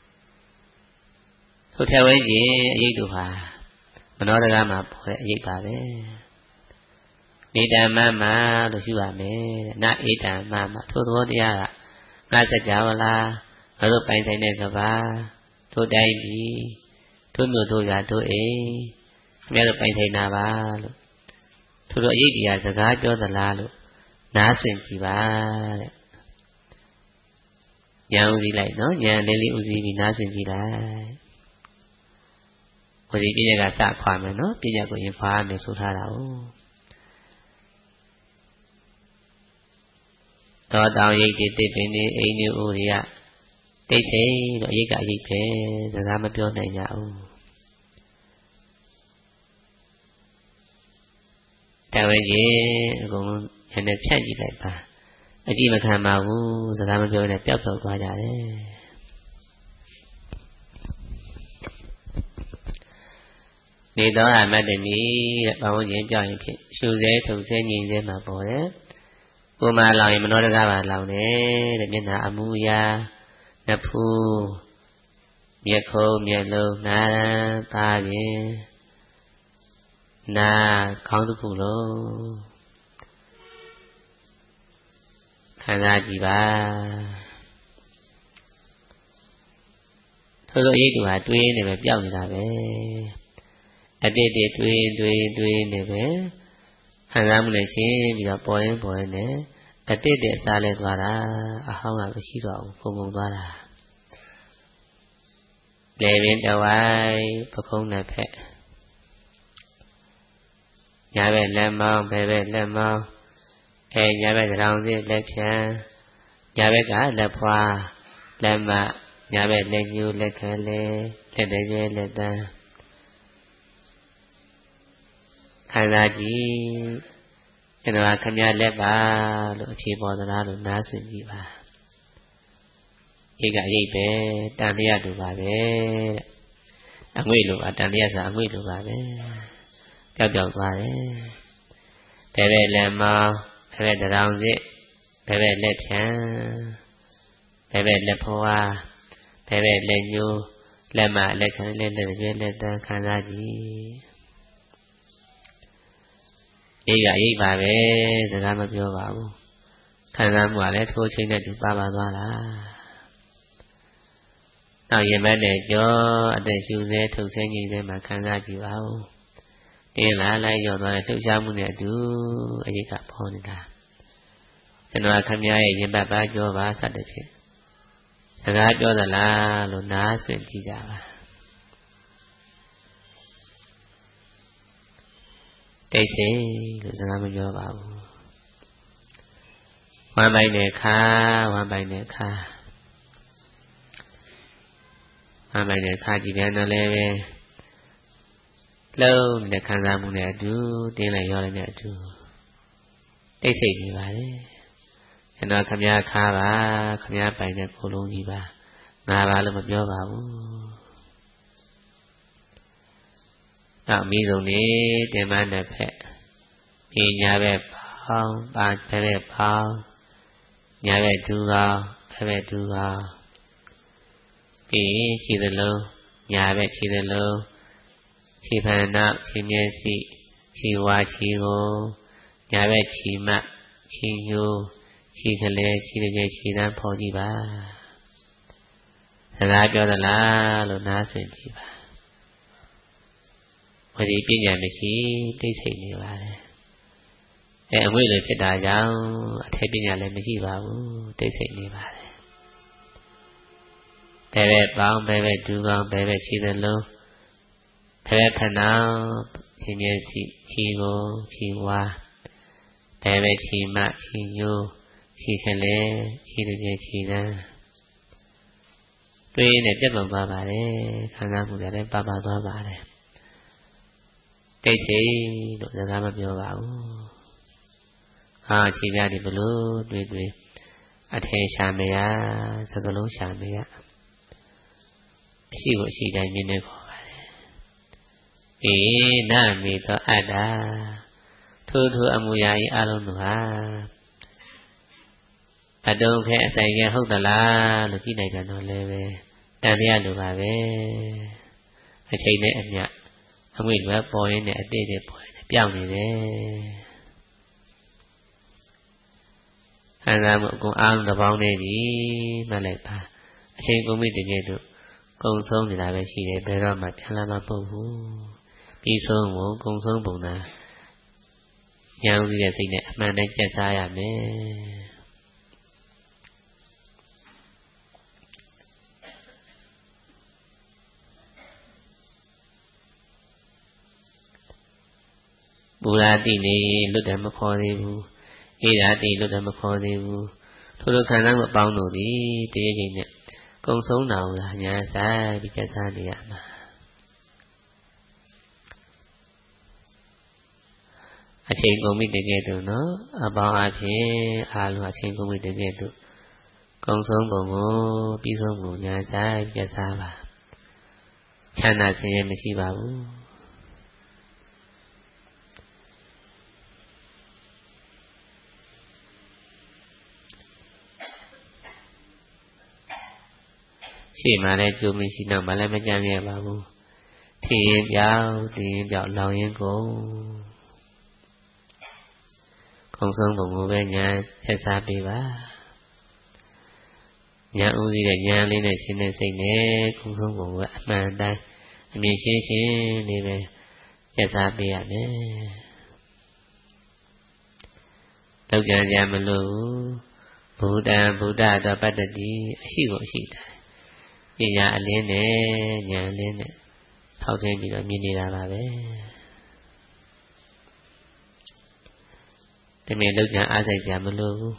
thôi theo ấy gì ấy được à nó ra mà bỏ lại vậy bà bé đi đàm mà mà đồ chú bà bé nát ý đàm mà mà thua thua đi à nát sẽ chào là ở đâu bay thấy này cả ba thua đây đi thua nhiều thua gà thua ế mẹ đâu bay thấy nào ba thua rồi gì à sẽ gái cho là luôn nát xuyên chỉ ba nhà gì lại nó nhà nên liệu gì vì nát xuyên chỉ lại bởi vì bây giờ là tạ khoản mà nó bây giờ của những khoản để số tha đâu đó tao dây thì tiếp bên đi ấy như ô thì ạ thế thế nó dây cả dây thế rồi ra mớiပြောnày nhạo theo vậy gì cũng hiện nay phép gì lại bà ở chỉ mà tham màu rồi ra mớiပြောnày phép đầu qua nhà đấy Vì đó là mà định ý bảo diễn cho những chuyện sư dễ thường sẽ nhìn dễ mà bỏ đấy cô mà lòng mà nói ra bà lòng đấy để nhân là amuya na phu miệt khô miệt lâu na ba miệt na không được phụ lô khả ra gì ba thôi có ý tụi bà tuyên để màပြောngười ta về ở đây để tuyên tuyên tuyên để về hàng năm này sẽ bị nó bồi bồi này ở đây để xa lên qua là à không làm cái gì đó không không qua là để bên đầu ai bà không này phải nhà bên làm mau về bên làm mau ê nhà bên làm gì làm cha nhà bên cả làm hoa làm mà nhà bên lên nhiều lên khơi lên lên để về lên ta khai ra gì cái nào khám nhà lép ba lỗ chi bỏ ra lỗ ná xuyên gì ba ရိတ်ကရိတ်ပဲတန်တရားတူပါပဲအငွေ့လိုပါတန်တရားဆိုအငွေ့လိုပါပဲပျောက်ပျောက်သွားတယ်ဘယ်ပဲလက်မောင်းဘယ်ပဲတရောင်စစ်ဘယ်ပဲလက်ဖြံဘယ်ပဲလက်ဖွားဘယ်ပဲလက်ညိုးလက်မလက်ခံလက်လက်ရွယ်လက်တန်းခံစားကြည့်ရိတ်ကရိတ်ပါပဲစကားမပြောပါဘူးခံစားမှုကလည်းထိုးချိန်နဲ့တူပါပါသွားတာနောက်ရင်မနဲ့ကြောအသက်ရှူစေထုတ်ဆင်းကြီးစေမှာခံစားကြည့်ပါဦးတင်းလာလိုက်ရောက်သွားတဲ့လှုပ်ရှားမှုနဲ့အတူအရိတ်ကဖောင်းနေတာကျွန်တော်ခမရဲ့ရင်ပတ်ပါကြောပါစတဲ့ဖြင့်စကားပြောသလားလို့နားဆင်ကြည့်ကြပါတိတ်ဆိတ်လို့စကားမပြောပါဘူးဝမ်းပိုင်နဲ့ခါဝမ်းပိုင်နဲ့ခါဝမ်းပိုင်နဲ့ခါကြည့်ပြန်တော့လည်းပဲလုံးနဲ့ခံစားမှုနဲ့အတူတင်းလိုက်ရောလိုက်နဲ့အတူတိတ်ဆိတ်နေပါလေကျွန်တော်ခမည်းခါပါခမည်းပိုင်တဲ့ကိုလုံးကြီးပါငါပါလို့မပြောပါဘူးနောက်မိဆုံးနေတင်မနဲ့ဖက်ပညာပဲပေါင်းပါဖက်ပဲပေါင်းညာပဲဒူကောင်ဖက်ပဲဒူကောင်ပြီးခြေသလုံးညာပဲခြေသလုံးခြေဖန်နောက်ခြေမျက်စိခြေဝါခြေကိုညာပဲခြေမခြေညိုးခြေကလေးခြေတကယ်ခြေတန်းဖော်ကြည့်ပါစကားပြောသလားလို့နားဆင်ကြည့်ပါဝိပညာမရှိတိတ်ဆိတ်နေပါလေအဲအငွေ့လိုဖြစ်တာကြောင့်အထက်ပညာလည်းမရှိပါဘူးတိတ်ဆိတ်နေပါလေဘယ်ပဲပေါင်းဘယ်ပဲဒူးကောင်းဘယ်ပဲခြေသလုံးဘယ်ပဲဖနောင်းခြေမျက်စိခြေကိုခြေဝါဘယ်ပဲခြေမခြေညိုးခြေကလေးခြေတကယ်ခြေတန်းတွေးနေပြတ်ပေါက်သွားပါတယ်ခံစားမှုလည်းပါပါသွားပါတယ်တိတ်ဆိတ်လို့စကားမပြောပါဘူးဟာခြေပြားဒီဘလို့တွေးတွေးအထေရှာမရစကလုံးရှာမရအရှိကိုအရှိတိုင်းမြင်နေခေါ်ပါတယ်အေးနာမေသောအတ္တထို့ထို့အမှုရာဤအလုံးတို့ဟာအတုံးခဲအဆိုင်ခဲဟုတ်သလားလို့ကြည့်လိုက်တော့လည်းပဲတန်တရားလိုပါပဲအချိန်နဲ့အမျှအငွေ့လွယ်ပေါ်ရင်းနဲ့အတိတ်တွေပေါ်နေပြောင်းနေတယ်ခံစားမှုအကုန်အားလုံးတစ်ပေါင်းနေပြီမှတ်လိုက်ပါအချိန်ကုန်ပြီတကယ်တော့ကုံဆုံးနေတာပဲရှိတယ်ဘယ်တော့မှပြန်လာမှာမဟုတ်ဘူးပြီးဆုံးဖို့ကုံဆုံးပုံသာဉာဏ်ဥသိတဲ့စိတ်နဲ့အမှန်တိုင်းကြက်စားရမယ်ဘူရာတိနေလွတ်တယ်မခေါ်သေးဘူးအေရာတိလွတ်တယ်မခေါ်သေးဘူးထို့လိုခံစားမှုအပေါင်းတို့သည်တရေချင်းနဲ့ကုံဆုံးတာကိုညာဆိုင်ပြီးကြက်စားနေရမှာအချိန်ကုန်ပြီတကယ်တော့နော်အပေါင်းအဖြစ်အားလုံးအချိန်ကုန်ပြီတကယ်တော့ကုံဆုံးပုံကိုပြီးဆုံးပုံညာဆိုင်ပြီးကြက်စားပါချမ်းသာခြင်းရဲ့မရှိပါဘူးရှိမှလည်းကြိုမရှိတော့မှလည်းမကြမ်းရပါဘူးထင်းရင်ပြောင်းတင်းရင်ပြောင်းလောင်ရင်ကုန်ကုံဆုံးပုံကိုပဲညာဆက်စားပေးပါညာဥသိတဲ့ညာလေးနဲ့ရှင်းတဲ့စိတ်နဲ့ကုံဆုံးပုံကအမှန်တိုင်းအမြင်ရှင်းရှင်းလေးပဲဆက်စားပေးရမယ်လောက်ကြံကြမလို့ဘုဒ္ဓံဗုဒ္ဓတော်ပတ္တိအရှိကိုအရှိတိုင်းပညာအလင်းနဲ့ဉာဏ်အလင်းနဲ့ထောက်ထင်းပြီးတော့မြင်နေတာပါပဲဒီနေ့လောက်ကြံအားဆိုင်ကြမလို့ဘူး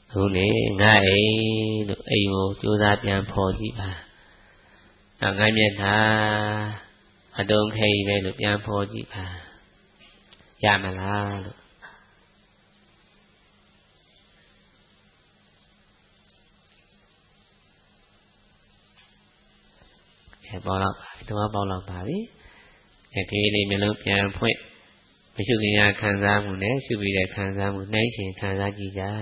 အခုလေငါအိမ်လို့အိမ်ကိုကြိုးစားပြန်ဖော်ကြည့်ပါငါမျက်နှာအတုံးခဲကြီးပဲလို့ပြန်ဖော်ကြည့်ပါရမလားလို့အဲပေါ်တော့တော့ပေါက်တော့ပါပြီအကေးလေးမျိုးလုံးပြန်ဖွင့်မရှိခင်ကခံစားမှုနဲ့ရှုပြီးတဲ့ခံစားမှုနှိုင်းရှင်ခံစားကြည့်ကြ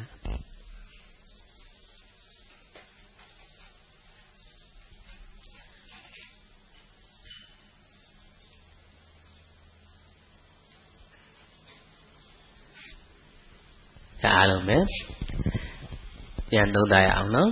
အားလုံးပဲပြန်သုံးသပ်ရအောင်နော်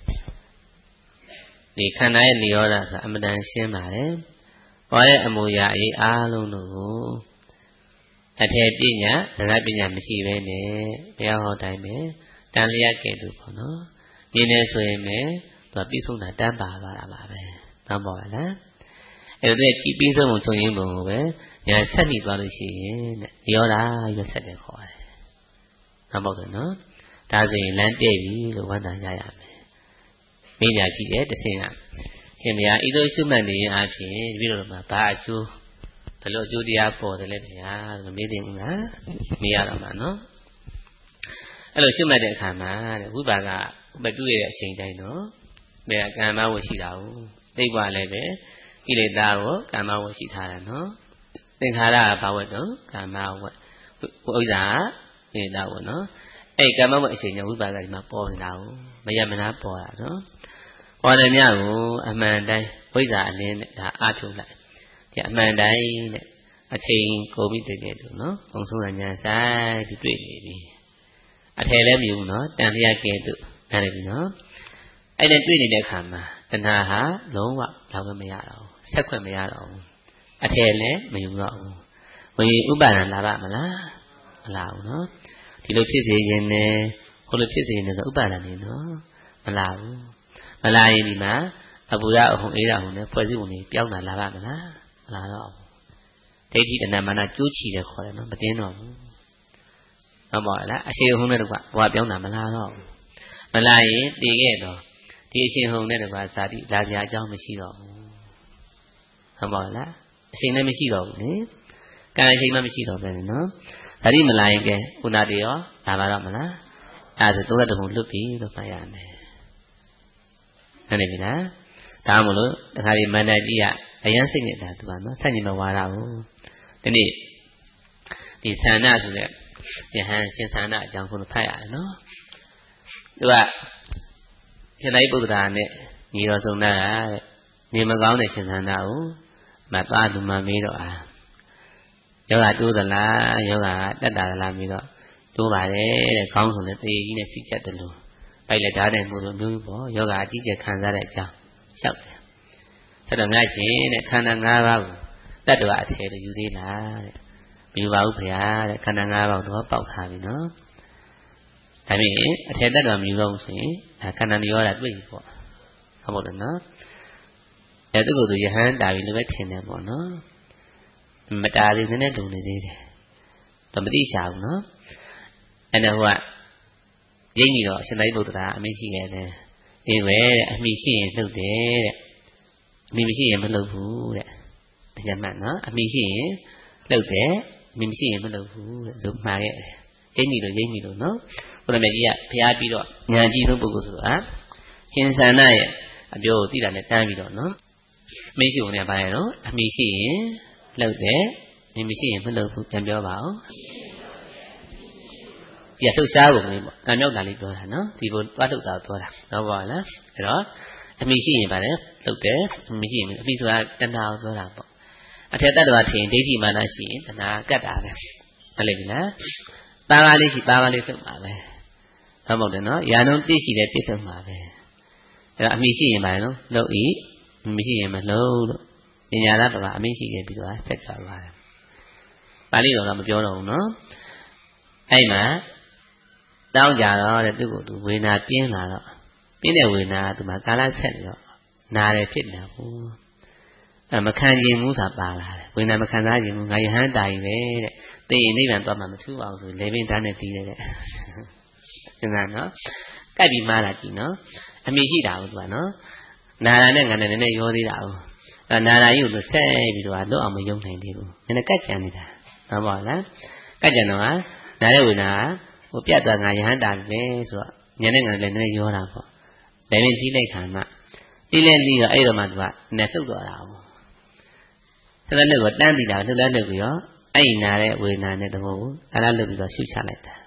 ဒီခန္ဓာရဲ့နိရောဓဆိုအမတန်ရှင်းပါတယ်။ဘာရဲ့အမူအရာအေးအားလုံးတို့ကိုအထေပညာသရပညာမရှိဘဲနဲ့ဘုရားဟောတိုင်းပဲတန်လျက်ကဲ့သို့ပေါ့နော်။မြင်နေဆိုရင်ပဲသူကပြီးဆုံးတာတန်းပါပါတာပါပဲ။သဘောပါလား။အဲ့ဒါဒီပြီးဆုံးပုံချုပ်ရင်းပုံကိုပဲညာဆက်ပြီးသွားလို့ရှိရင်တဲ့နိရောဓရွတ်ဆက်တယ်ခေါ်တယ်။သဘောတယ်နော်။ဒါဆိုရင်လမ်းတည့်ပြီလို့ဝမ်းသာရရမယ်။မိညာကြည့်တဲ့တဆင်ကရှင်ဗျာဤသို့ရှုမှတ်နေရင်အဖြစ်ဒီလိုတော့မှဘာအကျိုးဘယ်လိုအကျိုးတရားပေါ်တယ်လဲဗျာမမေးသိဘူးလားမေးရတော့မှာနော်အဲ့လိုရှုမှတ်တဲ့အခါမှာတဲ့ဝိပါကမတွေ့ရတဲ့အချိန်တိုင်းတော့ဘယ်ကံမဝရှိတာဟုတ်သိပ်ပါလည်းပဲကိလေသာကိုကံမဝရှိထားတာနော်သင်္ခါရကဘာဝတ်တော့ကံမဝတ်ဥစ္စာကိလေသာကိုနော်အဲ့ကံမဝတ်အချိန်ကျဝိပါကဒီမှာပေါ်နေတာကိုမရမနာပေါ်တာနော်ပေါ်တယ်များကိုအမှန်တိုင်းဝိဇ္ဇာအလင်းနဲ့ဒါအားထုတ်လိုက်ကြအမှန်တိုင်းနဲ့အချိန်ကုန်ပြီတကယ်လို့နော်ပုံဆုံးကညာဆိုင်ပြီးတွေ့နေပြီအထယ်လည်းမယူဘူးနော်တန်လျက်ကဲတို့နားလည်ပြီနော်အဲ့ဒါတွေ့နေတဲ့အခါမှာတဏှာဟာလုံးဝလောက်မရတော့ဘူးဆက်ခွင့်မရတော့ဘူးအထယ်လည်းမယူတော့ဘူးဝိဥပါဒံလာပါမလားမလာဘူးနော်ဒီလိုဖြစ်စေခြင်းနဲ့ဟိုလိုဖြစ်စေခြင်းနဲ့ဆိုဥပါဒံနေနော်မလာဘူးမလာရင်ဒီမှာအပူရအဟုန်အေးရအဟုန်နဲ့ဖွဲ့စည်းပုံတွေပြောင်းတာလာပါမလားမလာတော့ဘူးဒိဋ္ဌိတဏမာနကျိုးချီတယ်ခေါ်တယ်နော်မတင်းတော့ဘူးဟုတ်ပါလားအရှိန်အဟုန်နဲ့တကွဘဝပြောင်းတာမလာတော့ဘူးမလာရင်တည်ခဲ့တော့ဒီအရှိန်အဟုန်နဲ့တကွဇာတိလာကြအကြောင်းမရှိတော့ဘူးဟုတ်ပါလားအရှိန်လည်းမရှိတော့ဘူးလေကံအရှိန်မှမရှိတော့ပဲနော်ဇာတိမလာရင်ကဲဥနာတေရောလာပါတော့မလားအဲဒါဆိုသုံးသတ်တုံလွတ်ပြီလို့မှတ်ရမယ်ဟုတ်တယ်ပြီလားဒါမှမလို့တခါဒီမန္တကြီးကအယံစိတ်နဲ့တာသူကနော်ဆန့်ကျင်မဝါဒကိုဒီနေ့ဒီသန္နဆိုတဲ့ယဟန်ရှင်သန္နအကြောင်းကိုဖတ်ရတယ်နော်သူကရှင်သာရိပုတ္တရာနဲ့ညီတော်ဆုံးတာတဲ့နေမကောင်းတဲ့ရှင်သန္နကိုမသားသူမမေးတော့အာယောဂတိုးသလားယောဂတက်တာသလားမေးတော့တိုးပါတယ်တဲ့ခေါင်းဆုံးနဲ့သေကြီးနဲ့စိတ်ချက်တယ်လို့ပိုက်လက်ဓာတ်တဲ့မှုလိုမျိုးပေါ့ယောဂအကြီးကျယ်ခံစားတဲ့အကြောင်းလျှောက်တယ်အဲ့တော့ငါရှင်တဲ့ခန္ဓာ၅ပါးကိုတတ္တဝအထည်လို့ယူသေးလားတဲ့မယူပါဘူးခင်ဗျာတဲ့ခန္ဓာ၅ပါးတော့ပေါက်ထားပြီနော်ဒါပေမဲ့အထည်တတ္တဝမယူတော့ဘူးဆိုရင်ဒါခန္ဓာနိရောဓတွေ့ပြီပေါ့ဟုတ်ပါတော့နော်အဲ့ဒါကိုသူယဟန်တာပြီလို့ပဲထင်တယ်ပေါ့နော်မတားသေးနည်းနည်းတုံနေသေးတယ်တော့မသိချဘူးနော်အဲ့ဒါဟိုကရိပ်နေတော့ရှင်သာရိပုတ္တရာအမိရှိခဲ့တယ်အေးပဲတဲ့အမိရှိရင်လှုပ်တယ်တဲ့အမိမရှိရင်မလှုပ်ဘူးတဲ့တရားမှန်နော်အမိရှိရင်လှုပ်တယ်အမိမရှိရင်မလှုပ်ဘူးတဲ့လို့မှားခဲ့တယ်ရိပ်နေလို့ရိပ်နေလို့နော်ဘုရားမြတ်ကြီးကဖျားပြီးတော့ညာကြည့်ဆုံးပုဂ္ဂိုလ်ဆိုတော့ဟာရှင်သန္နရဲ့အပြောကိုသိတာနဲ့တန်းပြီးတော့နော်အမိရှိုံနဲ့ပါရတော့အမိရှိရင်လှုပ်တယ်အမိမရှိရင်မလှုပ်ဘူးပြန်ပြောပါဦးပြလှုပ်ရှားပုံလေးပေါ့ကံမြောက်တာလေးပြောတာနော်ဒီဘုသွားလှုပ်တာပြောတာတော့ပါလားအဲ့တော့အမိရှိရင်ဗါလဲလှုပ်တယ်အမိရှိရင်အမိဆိုတာတဏှာကိုပြောတာပေါ့အထက်တတ္တဝါထင်ဒိဋ္ဌိမာနရှိရင်တဏှာကတ်တာပဲဟုတ်လိမ့်မယ်လားပါပါလေးရှိပါပါလေးလှုပ်ပါပဲဟုတ်မဟုတ်တယ်နော်ရာနှုန်းတိရှိတဲ့တိလှုပ်ပါပဲအဲ့တော့အမိရှိရင်ဗါလဲနော်လှုပ်ဤအမိရှိရင်မလှုပ်လို့ပညာရတော်ကအမိရှိခဲ့ပြီးတော့ဆက်ကြွားပါတယ်ပါဠိတော်တော့မပြောတော့ဘူးနော်အဲ့မှာတောင်းကြတော့တဲ့သူ့ကိုသူဝေနာပြင်းလာတော့ပြင်းတဲ့ဝေနာကသူမှာကာလဆက်နေတော့နာတယ်ဖြစ်နေတာဘူးအဲမခံခြင်းဘူးဆိုတာပါလာတယ်ဝေနာမခံစားခြင်းဘူးငါယဟန်တာကြီးပဲတဲ့သိရင်နိဗ္ဗာန်သွားမှမထူးပါဘူးဆိုလေပင်ဓာတ်နဲ့တီးတယ်တဲ့စဉ်းစားနော်ကပ်ပြီးမှားလာကြည့်နော်အမိရှိတာဟုတ်ကွာနော်နာလာနဲ့ငါနဲ့နည်းနည်းရောသေးတာဟုတ်အဲနာလာကြီးကိုဆက်ပြီးတော့လွတ်အောင်မယုံနိုင်သေးဘူးနည်းနည်းကတ်ကြံနေတာဟုတ်ပါလားကတ်ကြံတော့နာတဲ့ဝိနာဟိုပြတ်သွားငါယဟန်တာပဲဆိုတော့ညနေငါလည်းနည်းနည်းရောတာပေါ့ဒါပေမဲ့ပြီးလိုက်ခါမှပြီးလဲပြီးတော့အဲ့တော့မှသူကနဲ့သုတ်သွားတာဟုတ်သလနဲ့ကိုတန်းပြီးတာသလနဲ့ကိုရောအဲ့နာတဲ့ဝေနာနဲ့တမို့အဲ့ဒါလုပ်ပြီးတော့ရှုချလိုက်တာ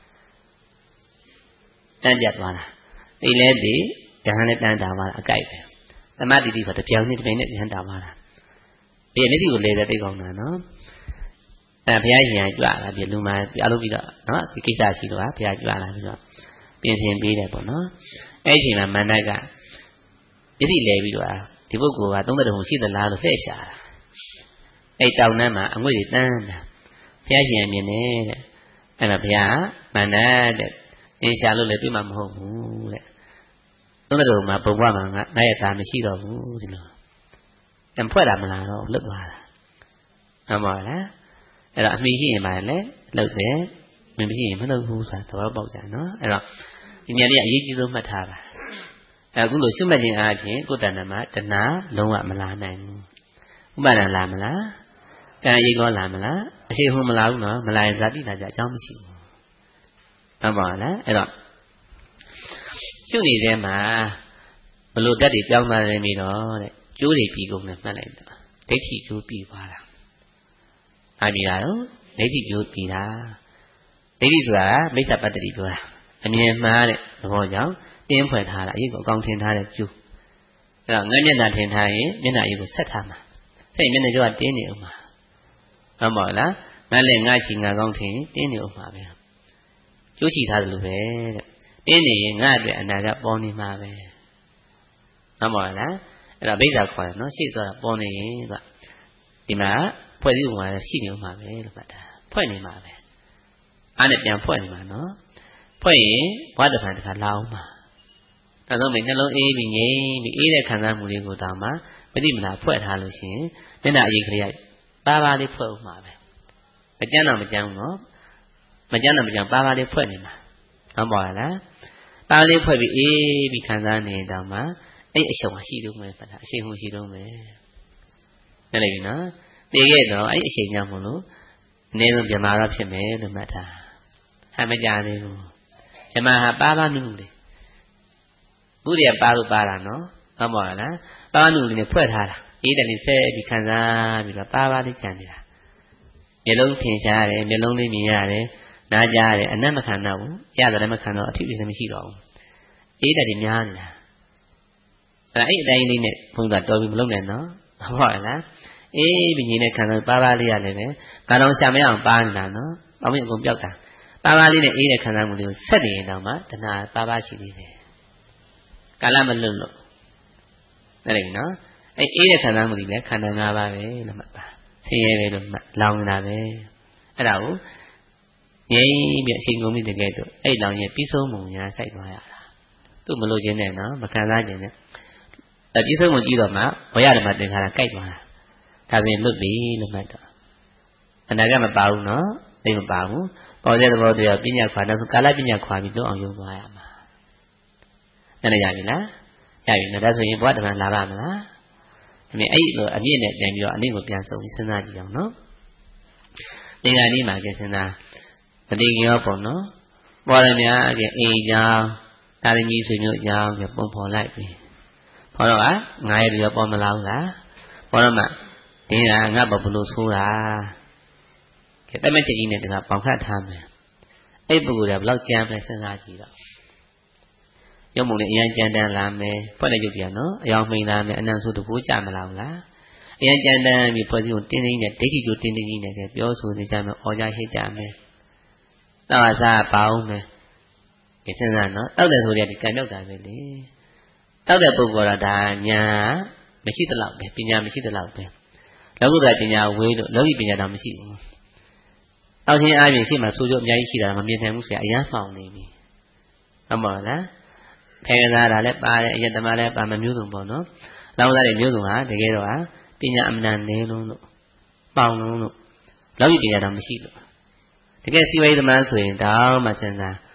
တန်းပြတ်သွားတာဒီလဲဒီယဟန်နဲ့တန်းတာပါအကြိုက်ပဲသမတိတိဆိုတပြောင်းနေတပြိုင်နဲ့ယဟန်တာပါလားဒီမျက်စိကိုလဲတဲ့သိကောင်းတာနော်အဲဘုရားရှင်ကကြွလာပြီလူမှအလုပ်ပြီးတော့နော်ဒီကိစ္စရှိတော့ဘုရားကြွလာပြီးတော့ပြင်ဆင်ပေးတယ်ပေါ့နော်အဲ့ဒီမှာမန္တကမျက်စိလဲပြီးတော့ဒီပုဂ္ဂိုလ်ကသုံးသက်တော်ရှိသလားလို့ဖဲ့ရှာတာအဲ့တောင်နှမ်းမှာအငွေ့တွေတန်းတာဘုရားရှင်မြင်နေတဲ့အဲ့မှာဘုရားမန္တတဲ့သင်ရှာလို့လည်းတွေ့မှာမဟုတ်ဘူးတဲ့သုံးသက်တော်မှာဘုံဘွားမှာငါငါရဲ့သားမရှိတော့ဘူးဒီလိုတံဖွဲ့တာမလားတော့လွတ်သွားတာဟုတ်ပါလားအဲ့တော့အမိရှိရင်ပါလေလှုပ်တယ်မမရှိရင်မလှုပ်ဘူးဆိုတာသဘောပေါက်ကြနော်အဲ့တော့ဒီညလေးအရေးကြီးဆုံးမှတ်ထားပါအခုလိုရှုမှတ်ခြင်းအားဖြင့်ကိုယ်တဏ္ဍမှာတဏှာလုံးဝမလာနိုင်ဘူးဥပါဒံလာမလားကံရိပ်ကောလာမလားအရှိဟုမလာဘူးနော်မလာရင်ဇာတိလာကြအကြောင်းမရှိဘူးဟုတ်ပါလားအဲ့တော့ရှုနေတဲ့မှာဘလို့ဓာတ်တွေပြောင်းသွားတယ်ပြီးတော့တဲ့ကျိုးတွေပြီးကုန်တယ်မှတ်လိုက်တော့ဒိဋ္ဌိကျိုးပြီးသွားတာအားပြီးတာတော့ဒိဋ္ဌိကျိုးပြီးတာဒိဋ္ဌိဆိုတာမိစ္ဆာပတ္တိပြောတာအမြင်မှားတဲ့သဘောကြောင့်တင်းဖွဲ့ထားတာအရေးကိုအကောင်ထင်ထားတဲ့ကျိုးအဲ့တော့ငါမျက်နှာထင်ထားရင်မျက်နှာအရေးကိုဆက်ထားမှာဆက်မျက်နှာကျိုးကတင်းနေအောင်မှာဟုတ်ပါလားငါလည်းငါချီငါကောင်းထင်တင်းနေအောင်မှာပဲကျိုးချီထားတယ်လို့ပဲတဲ့တင်းနေရင်ငါအတွက်အနာကပေါ်နေမှာပဲဟုတ်ပါလားအဲ့တော့ဘိဓါခေါ်တယ်နော်ရှေ့သွားတာပေါ်နေရင်ကဒီမှာဖွဲ့စည်းပုံကရှိနေမှာပဲလို့မှတ်တာဖွဲ့နေမှာပဲအားနဲ့ပြန်ဖွဲ့နေမှာနော်ဖွဲ့ရင်ဘဝတစ်ခါတစ်ခါလာအောင်မှာဒါဆိုရင်နှလုံးအေးပြီးငြိမ်ပြီးအေးတဲ့ခံစားမှုလေးကိုတောင်မှပฏิမနာဖွဲ့ထားလို့ရှိရင်မျက်နှာအရေးကလေးပါပါလေးဖွဲ့အောင်မှာပဲမကြမ်းတော့မကြမ်းဘူးနော်မကြမ်းတော့မကြမ်းပါပါလေးဖွဲ့နေမှာဟုတ်ပါလားပါလေးဖွဲ့ပြီးအေးပြီးခံစားနေတောင်မှအဲ့အရှုံးရှိတော့မယ်ဖတ်တာအရှိန်ဟုရှိတော့မယ်နားလည်ပြီနော်တည်ခဲ့တော့အဲ့အရှိန်ကြောင့်မလို့အနည်းဆုံးပြမာတော့ဖြစ်မယ်လို့မှတ်တာဟာမကြသေးဘူးပြမာဟာပါပါနုနုလေးဘုရားပါလို့ပါတာနော်ဟုတ်ပါလားပါနုလေးနဲ့ဖွဲ့ထားတာအေးတယ်လေးဆဲပြီးခံစားပြီးတော့ပါပါလေးကြံနေတာမျက်လုံးထင်ရှားတယ်မျက်လုံးလေးမြင်ရတယ်နားကြားရတယ်အနတ်မခံတော့ဘူးရတယ်လည်းမခံတော့အထီးလည်းမရှိတော့ဘူးအေးတယ်ဒီများနေတာအဲ့အတိုင်းလေးနဲ့ဘုန်းကြီးကတော်ပြီမလုပ်နဲ့နော်ဟုတ်ပါလားအေးပြီးညီနဲ့ခံစားပါပါလေးရတယ်ပဲကာတော်ရှာမရအောင်ပါနေတာနော်ပေါင်းပြီးအကုန်ပြောက်တာပါပါလေးနဲ့အေးတဲ့ခံစားမှုလေးကိုဆက်နေရင်တော့မှတဏှာပါပါရှိသေးတယ်ကာလမလွတ်လို့အဲ့ဒါနော်အဲ့အေးတဲ့ခံစားမှုတွေလည်းခန္ဓာ၅ပါးပဲလို့မှတ်ပါဆင်းရဲပဲလို့မှတ်လောင်နေတာပဲအဲ့ဒါကိုငြိမ်းပြီးအချိန်ကုန်ပြီတကယ်တော့အဲ့လောင်ရဲ့ပြီးဆုံးမှုညာစိုက်သွားရတာသူ့မလို့ခြင်းနဲ့နော်မခံစားခြင်းနဲ့အပြည့်စုံကိုကြည့်တော့မှဘဝရဓမ္မသင်္ခါရကြိုက်သွားတာဒါဆိုရင်လွတ်ပြီလို့မှတ်တော့အနာကမပါဘူးနော်သိမပါဘူးပေါ်တဲ့သဘောတရားပညာခွာတော့ကာလပညာခွာပြီးလွတ်အောင်ယူသွားရမှာအဲ့ဒါရပြီလားရပြီနော်ဒါဆိုရင်ဘဝဓမ္မလာပါမလားအမေအဲ့လိုအမြင့်နဲ့တင်ပြီးတော့အနည်းကိုပြန်ဆုံးပြီးစဉ်းစားကြည့်အောင်နော်သင်္ခါနီးမှာကစဉ်းစားတတိယရောပေါ့နော်ပေါ်တယ်များကအိမ်ကြောင်းတာရကြီးဆွေမျိုးကြောင်းကပုံဖော်လိုက်ပြီဘောတော့ကငါရဲ့လူရောပေါ်မလာဘူးလားဘောတော့မှဒီကငါဘဘလို့ဆိုးတာကဲတမက်ချက်ကြီးနဲ့တကပေါင်ခတ်ထားမယ်အဲ့ပုဂ္ဂိုလ်ကဘလောက်ကြမ်းပဲစဉ်းစားကြည့်တော့ရုပ်မုံနဲ့အရင်ကြမ်းတမ်းလာမယ်ဖွဲ့တဲ့ရုပ်တရားနော်အယောင်မိန်လာမယ်အနံဆိုးတကူကြမလာဘူးလားအရင်ကြမ်းတမ်းပြီးဖွဲ့စည်းကိုတင်းတင်းနဲ့ဒိဋ္ဌိကိုတင်းတင်းကြီးနဲ့ပြောဆိုနေကြမယ်အော်ကြဟစ်ကြမယ်တော့စားပါအောင်မယ်ဒီစဉ်းစားနော်တောက်တယ်ဆိုတဲ့ဒီကံမြောက်တာပဲလေတောက်တဲ့ပုဂ္ဂိုလ်ကဒါညာမရှိသလောက်ပဲပညာမရှိသလောက်ပဲလောကုတ္တရာပညာဝေးလို့လောကီပညာတော့မရှိဘူးအောက်ချင်းအားဖြင့်ရှိမှဆိုးကျိုးအများကြီးရှိတာမမြင်နိုင်ဘူးဆရာအရမ်းမှောင်နေပြီဟုတ်ပါလားဖယ်ကစားတာလည်းပါတယ်အယတမလည်းပါမမျိုးစုံပေါ့နော်လောကသားတွေမျိုးစုံဟာတကယ်တော့ဟာပညာအမှန်တန်နေလုံးလို့မှောင်လုံးလို့လောကီပညာတော့မရှိလို့တကယ်စီဝိသမားဆိုရင်တောင်းမှစဉ်းစား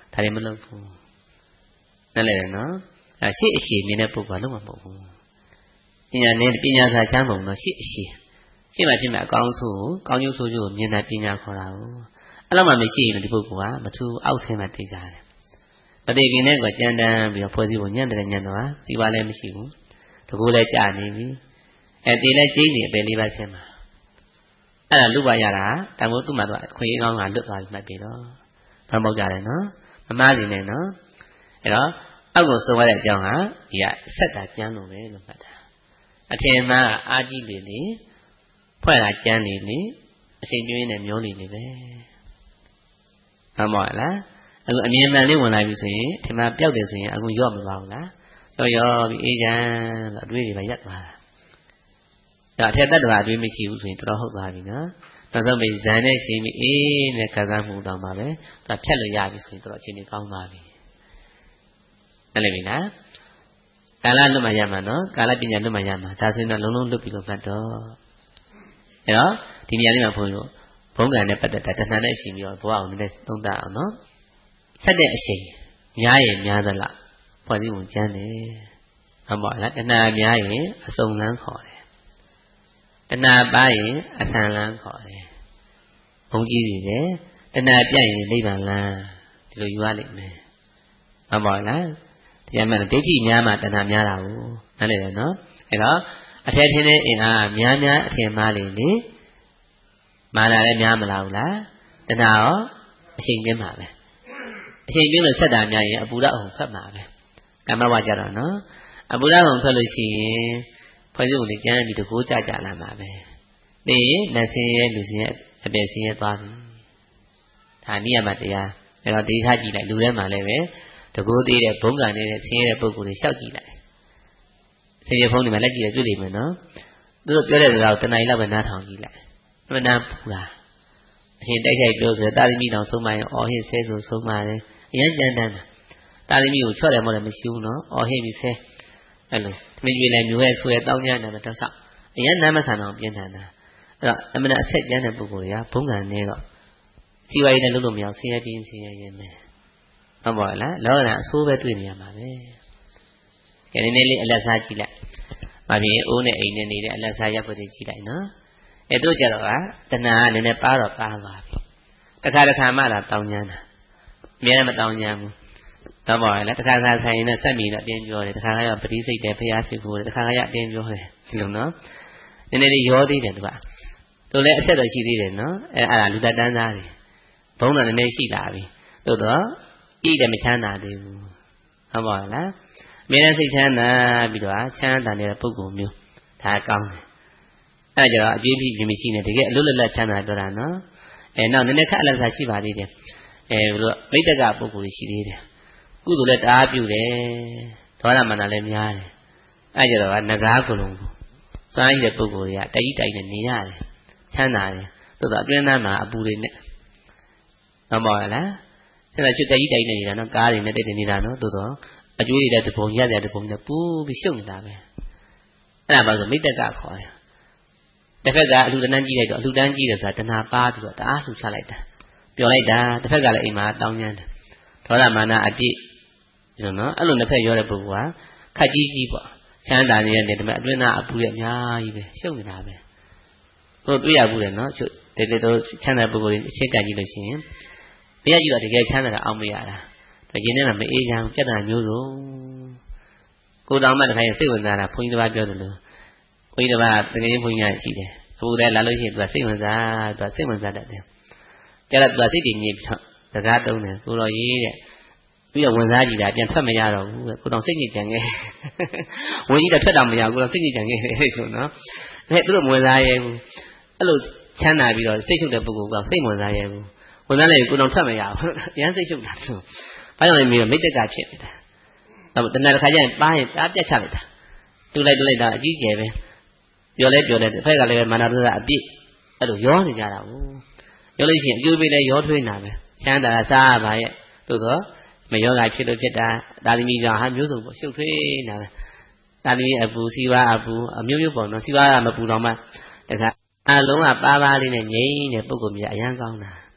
ဒါတွေမလုပ်ဘူးနားလည်တယ်နော်အဲရှေ့အရှိမြင်တဲ့ပုဂ္ဂိုလ်ကလုံးဝမဟုတ်ဘူးပညာနဲ့ပညာစာချမ်းပုံတော့ရှေ့အရှိရှေ့မှာဖြစ်မဲ့အကောင်းဆုံးကိုကောင်းကျိုးဆိုးကျိုးကိုမြင်တဲ့ပညာခေါ်တာကိုအဲ့လိုမှမရှိရင်ဒီပုဂ္ဂိုလ်ကမထူအောက်ဆင်းမှသိကြတယ်မသိခင်နဲ့ကကြမ်းတမ်းပြီးတော့ဖွဲ့စည်းဖို့ညံ့တယ်ညံ့တော့စီပါလည်းမရှိဘူးတကူလည်းကြာနေပြီအဲတည်လည်းကျင်းနေအပယ်လေးပါးဆင်းမှာအဲ့ဒါလူပါရတာတန်ဖိုးသူ့မှာတော့အခွင့်အရေးကောင်းကလွတ်သွားပြီးမှတ်ပြီတော့ဘာမောက်ကြတယ်နော်မမားစီနဲ့နော်အဲ့တော့အောက်ကိုဆုံးရတဲ့အကြောင်းဟာဒီကဆက်တာကျမ်းလို့ပဲလို့မှတ်တာအထင်မှားအာကြီးလေလေဖွဲ့တာကျမ်းလေလေအချိန်ကျွေးနဲ့မျောနေလေပဲမှန်ပါလားအခုအမြင်မှန်လေးဝင်လာပြီဆိုရင်အထင်မှားပျောက်တယ်ဆိုရင်အခုရော့မပါဘူးလားရော့ရော့ပြီးအေးချမ်းလို့အတွေးတွေပဲရပ်သွားတာဒါအထက်တတ္တဝါအတွေးမရှိဘူးဆိုရင်တော်တော်ဟုတ်သွားပြီနော်နောက်ဆုံးပြီးဇန်နဲ့ရှင်းပြီးအေးနဲ့ခံစားမှုတောင်ပါပဲဒါဖြတ်လို့ရပြီဆိုရင်တော်တော်အချိန်ကြီးကောင်းသွားပြီအဲ့လိုပြီလားကာလလွတ်မှရမှာနော်ကာလပညာလွတ်မှရမှာဒါဆိုရင်တော့လုံးလုံးလွတ်ပြီလို့မှတ်တော့အဲ့တော့ဒီနေရာလေးမှာဘုန်းကြီးတို့ဘုံကံနဲ့ပတ်သက်တာတဏှာနဲ့ရှင်ပြီးတော့ဘဝအောင်နည်းနည်းသုံးသပ်အောင်နော်ဆက်တဲ့အချိန်များရင်များသလားဖွဲ့စည်းပုံကျမ်းတယ်ဟုတ်ပါလားတဏှာများရင်အစုံလန်းခေါ်တယ်တဏှာပါရင်အဆန်လန်းခေါ်တယ်ဘုံကြီးစီတယ်တဏှာပြတ်ရင်နိဗ္ဗာန်လန်းဒီလိုယူရလိမ့်မယ်ဟုတ်ပါလားတရားမှန်ဒိဋ္ဌိများမှတဏှာများတာကိုနားလည်တယ်နော်အဲ့တော့အထက်ထင်းတဲ့အင်အားများများအထင်မှားလေလေမာနာလည်းများမလားဘူးလားတဏှာရောအချိန်ပြင်းမှာပဲအချိန်ပြင်းလို့ဆက်တာများရင်အပူဓာတ်အောင်ဖတ်မှာပဲကမ္မဝါကြတော့နော်အပူဓာတ်အောင်ဖတ်လို့ရှိရင်ဖွဲ့စည်းပုံလေးကျမ်းပြီးတကိုးကြကြလာမှာပဲနေရင်လက်ဆင်းရဲလူဆင်းရဲအပယ်ဆင်းရဲသွားပြီဒါနိယမတရားအဲ့တော့ဒီထားကြည့်လိုက်လူထဲမှာလည်းပဲတကိုးသေးတဲ့ဘုံကံနေတဲ့ဆင်းရဲတဲ့ပုဂ္ဂိုလ်တွေရှောက်ကြည့်လိုက်ဆင်းရဲဖုံးတွေမှာလက်ကြည့်ရတွေ့လိမ့်မယ်နော်သူတို့ပြောတဲ့စကားကိုတဏှာကြီးလောက်ပဲနားထောင်ကြည့်လိုက်အမှန်တမ်းပူတာအရှင်တိုက်ခိုက်ပြောဆိုတဲ့တာသမီတောင်ဆုံးမရင်အော်ဟစ်ဆဲဆိုဆုံးမတယ်အရင်ကြမ်းတမ်းတာတာသမီကိုချော့တယ်မဟုတ်လည်းမရှိဘူးနော်အော်ဟစ်ပြီးဆဲအဲ့လိုသမီးကြီးလည်းမျိုးရဲ့ဆွဲတောင်းကြတယ်တော့ဆောက်အရင်နားမခံအောင်ပြင်းထန်တာအဲ့တော့အမှန်တမ်းအဆက်ကျမ်းတဲ့ပုဂ္ဂိုလ်တွေကဘုံကံနေတော့စီဝါရေးနဲ့လုပ်လို့မရအောင်ဆင်းရဲပြင်းဆင်းရဲရင်းပဲဟုတ်ပါလားလောကဓာတ်အဆိုးပဲတွေ့နေရမှာပဲ။ဒီနေ့လေးအလက်စားကြည့်လိုက်။ဘာဖြစ်အိုးနဲ့အိမ်နဲ့နေတဲ့အလက်စားရက်ွက်တွေကြည့်လိုက်နော်။အဲတို့ကြတော့ကတဏှာကနည်းနည်းပါတော့ပါသွားပြီ။တစ်ခါတစ်ခါမှလာတောင်းညမ်းတာ။အများနဲ့မတောင်းညမ်းဘူး။တော့ပါလားတစ်ခါခါဆိုင်ရင်တော့စက်မီတော့အတင်းပြောတယ်။တစ်ခါခါရောက်ပတိစိတ်တယ်ဖျားစိတ်ဖို့တယ်။တစ်ခါခါရောက်အတင်းပြောတယ်ဒီလိုနော်။နည်းနည်းလေးရောသေးတယ်သူက။သူလည်းအဆက်တော်ရှိသေးတယ်နော်။အဲအဲ့ဒါလူတတ်တန်းသားတယ်။ဘုံတော်နည်းနည်းရှိလာပြီ။သို့တော့ဣတယ်မချမ်းသာသေးဘူးဟုတ်ပါလားအမြဲတမ်းစိတ်ချမ်းသာပြီးတော့ချမ်းသာနေတဲ့ပုဂ္ဂိုလ်မျိုးဒါကောင်းတယ်အဲဒါကြတော့အကျိုးဖြစ်ဖြစ်မရှိနေတကယ်အလွတ်လွတ်လပ်ချမ်းသာပြောတာနော်အဲနောက်နည်းနည်းခက်အလတ်စားရှိပါသေးတယ်အဲဘယ်လိုမိတ္တကပုဂ္ဂိုလ်ရှိသေးတယ်ကုသိုလ်လည်းတအားပြုတယ်ဒေါသမာနလည်းများတယ်အဲကြတော့ငကားကုလုံးစွမ်းရည်တဲ့ပုဂ္ဂိုလ်တွေကတကြီးတိုက်နဲ့နေရတယ်ချမ်းသာတယ်သို့တော့အတွင်းသားမှာအပူတွေနဲ့ဟုတ်ပါလားအဲ့ဒါကျွတ်တကြီးတိုက်နေနေတာနော်ကားတွေနဲ့တိတ်နေနေတာနော်သို့တော့အကျွေးတွေတဲ့တပုံရတဲ့တပုံနဲ့ပူပြီးရှုပ်နေတာပဲအဲ့ဒါပါဆိုမိတ္တကခေါ်တယ်တစ်ဖက်ကအလှူဒန်းကြီးလိုက်တော့အလှူဒန်းကြီးတယ်ဆိုတာတဏှာပါပြီးတော့တအားလှူချလိုက်တာပျော်လိုက်တာတစ်ဖက်ကလည်းအိမ်မှာတောင်းညမ်းတယ်ဒေါသမာနအပြည့်ဒီလိုနော်အဲ့လိုနှစ်ဖက်ရောတဲ့ပုဂ္ဂိုလ်ကခက်ကြီးကြီးပေါ့ချမ်းသာနေတဲ့တမအတွင်းသားအပူရဲ့အများကြီးပဲရှုပ်နေတာပဲတို့တွေ့ရဘူးလေနော်ဒီလိုတော့ချမ်းသာပုဂ္ဂိုလ်တွေအချင်းကန်ကြည့်လို့ရှိရင်ဘုရားကြီးကတကယ်ချမ်းသာတာအောင်မရတာဒါရင်းနဲ့မအေးချမ်းပြဿနာမျိုးစုံကိုတောင်မှတခါရင်စိတ်ဝင်စားတာဘုန်းကြီးတစ်ပါးပြောတယ်လို့ဘုန်းကြီးတစ်ပါးတကယ်ဘုန်းကြီးကရှိတယ်အခုတည်းလာလို့ရှိရင်သူကစိတ်ဝင်စားသူကစိတ်ဝင်စားတတ်တယ်ကြတော့သူကစိတ်တည်ငြိမ်ပြီးတော့စကားတုံးတယ်ကိုတော်ကြီးတဲ့ပြီးတော့ဝင်စားကြည့်တာပြန်ထွက်မရတော့ဘူးတဲ့ကိုတောင်စိတ်ညစ်ကြံခဲ့ဝင်ကြီးတော့ထွက်တာမရဘူးကိုတောင်စိတ်ညစ်ကြံခဲ့တယ်ဆိုနော်အဲသူတို့ဝင်စားရဲဘူးအဲ့လိုချမ်းသာပြီးတော့စိတ်ချုပ်တဲ့ပုဂ္ဂိုလ်ကစိတ်ဝင်စားရဲဘူးဝင်စားလိုက်ကိုတောင်ထွက်မရဘူးရမ်းစိတ်ချုပ်တာသူဘာကြောင့်လဲပြီးတော့မိတ္တကဖြစ်နေတာတဏှာတစ်ခါကျရင်ပါရင်တားပြတ်ချလိုက်တာတူလိုက်တူလိုက်တာအကြီးကျယ်ပဲပြောလဲပြောလဲတစ်ဖက်ကလည်းမာနဒုစအပြည့်အဲ့လိုရောနေကြတာဘူးပြောလို့ရှိရင်အကျိုးပေးလဲရောထွေးနေတာပဲချမ်းသာစားပါရဲ့သို့တော့မယောဂဖြစ်လို့ဖြစ်တာဒါသမီးကြောင့်ဟာမျိုးစုံပေါ့ရှုပ်ထွေးနေတာပဲဒါသမီးအပူစီဝါအပူအမျိုးမျိုးပေါ့နော်စီဝါကမပူတော့မှတခါအလုံးကပါးပါးလေးနဲ့ငြိမ်းတဲ့ပုံကုန်မြအရန်ကောင်းတာ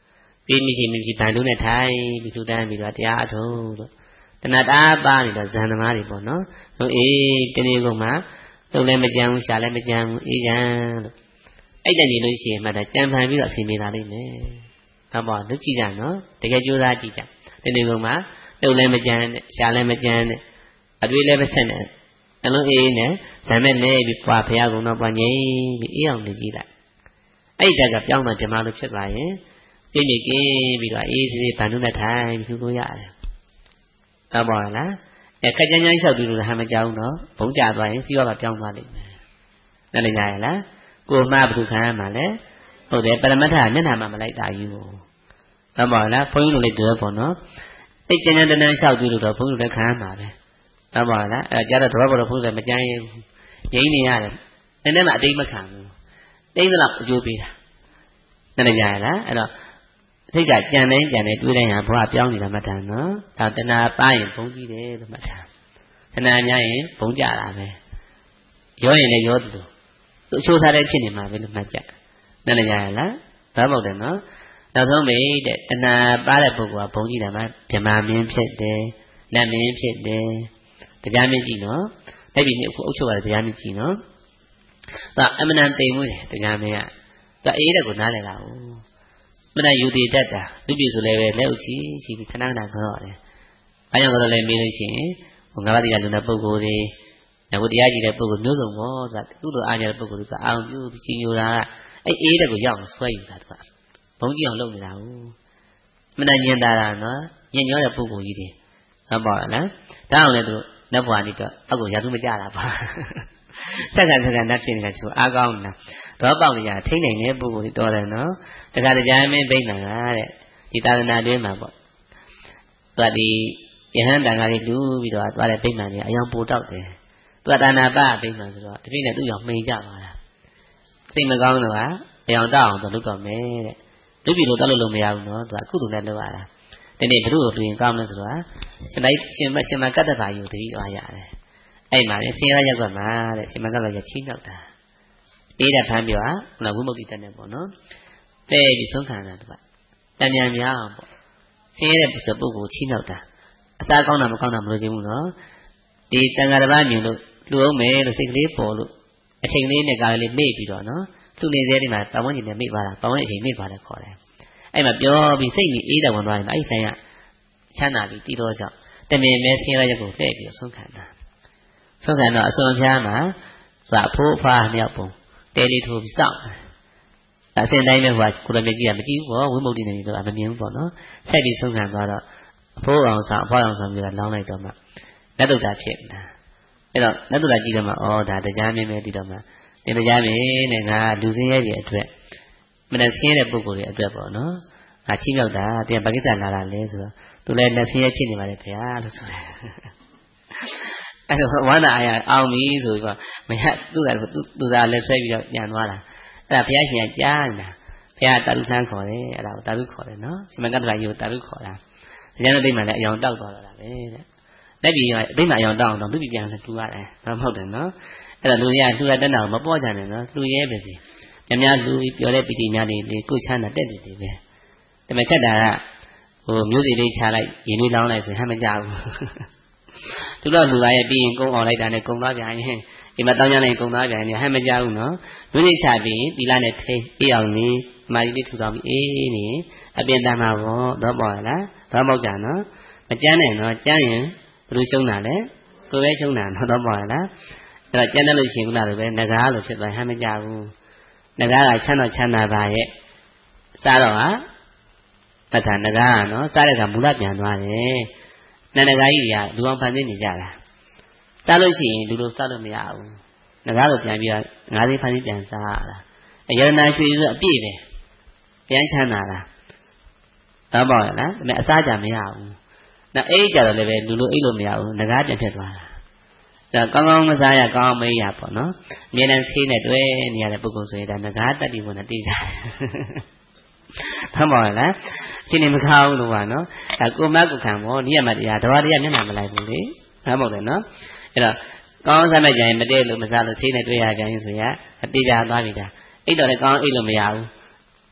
ပြီးမိချင်းမိချင်းဗန်တို့နဲ့ထိုင်ပြီးထူတန်းပြီးတော့တရားအထုံးလို့တဏှာတားပါနေတော့ဇန်သမားတွေပေါ့နော်တို့အေးတနေ့ကုန်မှာလုံးလည်းမကြမ်းဘူးရှာလည်းမကြမ်းဘူးအေးကြလို့အဲ့တဲ့နေလို့ရှိရင်မှတ်ကြံဖန်ပြီးတော့အစီအမံလာလိမ့်မယ်ဟုတ်ပါတို့ကြည့်ကြနော်တကယ်ကြိုးစားကြည့်ကြတနေ့ကုန်မှာလုံးလည်းမကြမ်းနဲ့ရှာလည်းမကြမ်းနဲ့အတွေ့လည်းမဆက်နဲ့အလုံးအေးနဲ့ဇံမဲ့နေပြီးပွားဖရာကုံတော့ပွားငိမ့်ပြီးအေးအောင်နေကြည့်လိုက်အဲ့တက်ကပြောင်းတော့ဓမ္မလို့ဖြစ်သွားရင်ပြည့်ပြည့်ကင်းပြီးတော့အေးစေးဗန်တို့နဲ့ထိုင်ပြီးလို့ရတယ်ဟုတ်ပါလားအဲခက်ကြမ်းကြမ်းလျှောက်ပြီးလို့ဟာမကြောက်တော့ဘုံကြသွားရင်စီးရောပါပြောင်းသွားလိမ့်မယ်နားလည်ကြရလားကိုမှဘသူခံရမှာလဲဟုတ်တယ်ပရမတ္ထမျက်နှာမှာမလိုက်တာယူဟုတ်ပါလားဘုန်းကြီးတို့လည်းတွေ့ပေါ့နော်အဲ့ကြမ်းကြမ်းတန်းတန်းလျှောက်ပြီးလို့တော့ဘုန်းကြီးတို့လည်းခံရမှာပဲဟုတ်ပါလားအဲကြတော့သဘောပေါ်တော့ဘုန်းကြီးလည်းမကြမ်းရင်ငြိမ်းနေရတယ်နည်းနည်းမှအတိတ်မခံဘူးတိတ်တော့အကျိုးပေးတာနားလည်ကြရလားအဲ့တော့စိတ်ကကြံတိုင်းကြံတိုင်းတွေးတိုင်းဟာဘဝပြောင်းနေတာမှတ်တာနော်ဒါတဏှာပါရင်ဘုံကြီးတယ်လို့မှတ်တာတဏှာများရင်ဘုံကြတာပဲရောရင်လည်းရောသလိုသူအချိုးစားတဲ့ဖြစ်နေမှာပဲလို့မှတ်ကြနားလည်ကြရလားဒါမဟုတ်တယ်နော်နောက်ဆုံးပဲတဲ့တဏှာပါတဲ့ပုဂ္ဂိုလ်ကဘုံကြီးတယ်မှာဗြဟ္မာမင်းဖြစ်တယ်နတ်မင်းဖြစ်တယ်တရားမင်းကြီးနော်အဲ့ဒီနေ့အခုအုပ်ချုပ်ရတဲ့တရားမင်းကြီးနော်ဒါအမှန်တန်သိမှုတယ်တရားမင်းကဒါအေးတဲ့ကိုနားလည်တာဟုတ်မနာယူတည်တတ်တာလူပြည်ဆိုလည်းပဲလက်ဥချီရှိပြီးခဏခဏခေါ်တယ်။ဘာကြောင့်ခေါ်လဲမေးလို့ရှိရင်ဟိုငါးပါးတရားလူတဲ့ပုဂ္ဂိုလ်တွေငါတရားကြည့်တဲ့ပုဂ္ဂိုလ်မျိုးစုံပေါ့သူကကုသိုလ်အားရတဲ့ပုဂ္ဂိုလ်တွေကအာရုံပြုပြီးကြီးညိုတာကအဲ့အေးတဲ့ကိုရောက်အောင်ဆွဲယူတာသူကဘုံကြီးအောင်လုပ်နေတာဟုတ်မနာညင်တာလားနော်ညင်ညောတဲ့ပုဂ္ဂိုလ်ကြီးတွေဟုတ်ပါလားဒါအောင်လည်းသူတို့နတ်ဘွားနေတော့အောက်ကိုရာထူးမကြတာပါစက္ကန့်စက္ကန့်နတ်ဖြစ်နေတာဆိုအားကောင်းနေတာတော့ပေါက်နေရထိနိုင်တဲ့ပုဂ္ဂိုလ်တွေတော်တယ်နော်တခါတကြမင်းပြိဋ္ဌာန်ကတဲ့ဒီသာသနာတွင်းမှာပေါ့သူကဒီယဟန်တန်ခါလေးလူပြီးတော့သွားတဲ့ပြိဋ္ဌာန်ကြီးအယောင်ပိုတောက်တယ်သူကဒါနာပပြိဋ္ဌာန်ဆိုတော့တပိနဲ့သူ့ရောင်မှိန်ကြပါလားစိတ်မကောင်းတော့ကအယောင်တောက်အောင်တော့လုပ်တော့မယ်တဲ့လူပြည်လို့တောက်လို့လို့မရဘူးနော်သူကကုသိုလ်နဲ့လုပ်ရတာဒီနေ့ဘုရုကိုလူရင်ကောင်းလဲဆိုတော့ရှင်လိုက်ရှင်မရှင်မကတ္တပါယူတတိသွားရတယ်အဲ့မှာလေဆင်းရဲရက်ကွက်မှာတဲ့ရှင်မကတ္တပါရချင်းနောက်တာအေးတဲ့ဖမ်းပြောဟာဝိမု ക്തി တက်နေပေါ့နော်တဲ့ပြီးဆုံးခံတာသူကတံမြန်များအောင်ပေါ့ဆင်းရဲတဲ့ပုဂ္ဂိုလ်ချင်းနောက်တာအစားကောင်းတာမကောင်းတာမလို့ချင်းဘူးနော်ဒီတန်ဃာတစ်ပါးမြင်လို့လူအောင်မယ်လို့စိတ်ကလေးပေါ်လို့အချိန်လေးနဲ့ကားလေးမေ့ပြီးတော့နော်လူနေသေးတယ်မှာပတ်ဝန်းကျင်နဲ့မေ့ပါတာပတ်ဝန်းကျင်အချိန်မေ့ပါလဲခေါ်တယ်အဲ့မှာပြောပြီးစိတ်ကြီးအေးတယ်ဝင်သွားရင်အဲ့ဆိုင်ကချမ်းသာပြီးတည်တော့ကြောင့်တမင်မဲဆင်းရဲရက်ကိုလှည့်ပြီးဆုံးခံတာဆုံးခံတော့အစွန်ဖျားမှာသာဖိုးဖားနှစ်ယောက်ပုံတဲလေးထိုးပြီးစောင့်အစင်တိုင်းပဲဟိုကကိုရမြကြီးကမကြည့်ဘူးပေါ့ဝိမု ക്തി နေတော့မမြင်ဘူးပေါ့နော်ဆက်ပြီးဆုံးခံသွားတော့အဖိုးအောင်ဆောင်အဖွားအောင်ဆောင်ပြီးတော့လောင်းလိုက်တော့မှလက်တုတ်တာဖြစ်နေတာအဲ့တော့လက်တုတ်တာကြည့်တော့မှဩဒါတရားမင်းပဲတည်တော့မှဒီတရားမင်းနဲ့ငါလူစင်းရဲတွေအတွက်မနဲ့ဆင်းရဲတဲ့ပုဂ္ဂိုလ်တွေအတွက်ပေါ့နော်ငါချိမြောက်တာတရားဘာကိစ္စလာလာလဲဆိုတော့သူလည်းလက်ဆင်းရဲဖြစ်နေပါလေခင်ဗျာလို့ဆိုတယ်အဲ့တော့ဝမ်းသာအားရအောင်ပြီဆိုပြီးတော့မရသူ့ကသူစားလက်ဆွဲပြီးတော့ညံသွားတာအဲ့ဒါဘုရားရှင်ကကြားနေတာဘုရားတာလူသန်းခေါ်တယ်အဲ့ဒါကိုတာလူခေါ်တယ်နော်ရှင်မကတ္တရာကြီးကိုတာလူခေါ်တာတရားနဲ့ဒိဋ္ဌိမှလည်းအယောင်တောက်သွားတော့တာပဲတဲ့လက်ပြီးဒိဋ္ဌိမှအယောင်တောက်အောင်တော့သူပြပြန်လဲတူရတယ်ဘာမဟုတ်တယ်နော်အဲ့ဒါလူရလူရတက်တာမပေါ်ကြနဲ့နော်လူရဲပဲစီများများလူပြောတဲ့ပီတိများတွေလေကိုချမ်းသာတက်တယ်တွေပဲဒါပေမဲ့ခက်တာကဟိုမျိုးစီလေးချလိုက်ရင်လေးလောင်းလိုက်ဆိုဟမ်းမကြဘူးသူတို့လူသားရဲ့ပြီးရင်ကုန်းအောင်လိုက်တာနဲ့ကုန်းသွားပြန်ရင်ဒီမှာတောင်းကြလိုက်ကုန်းသွားပြန်ရင်ဟမ်းမကြဘူးနော်မျိုးလေးချပြီးဒီလာနဲ့ထိအေးအောင်နေမာကြီးလေးထူထောင်ပြီးအေးနေအပြင်တမ်းမှာပေါ့တော့ပေါ့လားတော့ပေါ့ကြနော်မကြမ်းနဲ့နော်ကြမ်းရင်ဘယ်လိုရှုံးတာလဲကိုယ်ပဲရှုံးတာနော်တော့ပေါ့လားအဲ့တော့ကြမ်းတယ်လို့ရှိရင်ခုနလိုပဲငကားလို့ဖြစ်သွားဟမ်းမကြဘူးငကားကချမ်းတော့ချမ်းသာပါရဲ့စားတော့ဟာပဋ္ဌာနကားနော်စားတဲ့ကမူလပြန်သွားတယ်နန္ဒကားကြီးတွေကလူအောင်ဖန်ဆင်းနေကြတာစားလို့ရှိရင်လူလိုစားလို့မရဘူးငကားလိုပြန်ပြီးတော့ငါးသိန်းဖန်ဆင်းပြန်စားရတာအယရနာရွှေဆိုအပြည့်ပဲပြန်ချမ်းသာတာတော့ပေါ့လားဒါပေမဲ့အစားကြမရဘူးနောက်အိတ်ကြတော့လည်းပဲလူလိုအိတ်လို့မရဘူးငကားပြန်ဖြစ်သွားတာဒါကောင်းကောင်းမစားရကောင်းအောင်မရပေါ့နော်အမြဲတမ်းဆေးနဲ့တွဲနေရတဲ့ပုဂ္ဂိုလ်ဆိုရင်ဒါငကားတက်ပြီးဝင်နေတေးကြတယ်ထမ်းပါလားရှင်းနေမကောင်းလို့ပါနော်ဒါကိုမကုခံပေါ့နိယမတရားတဘာတရားမျက်နှာမလိုက်ဘူးလေထမ်းပါတယ်နော်အဲ့တော့ကောင်းစားမဲ့ကြရင်မတည့်လို့မစားလို့ဆေးနဲ့တွေ့ရကြရင်ဆိုရအတေးကြသွားပြီဒါအိတ်တော့လည်းကောင်းအိတ်လို့မရဘူး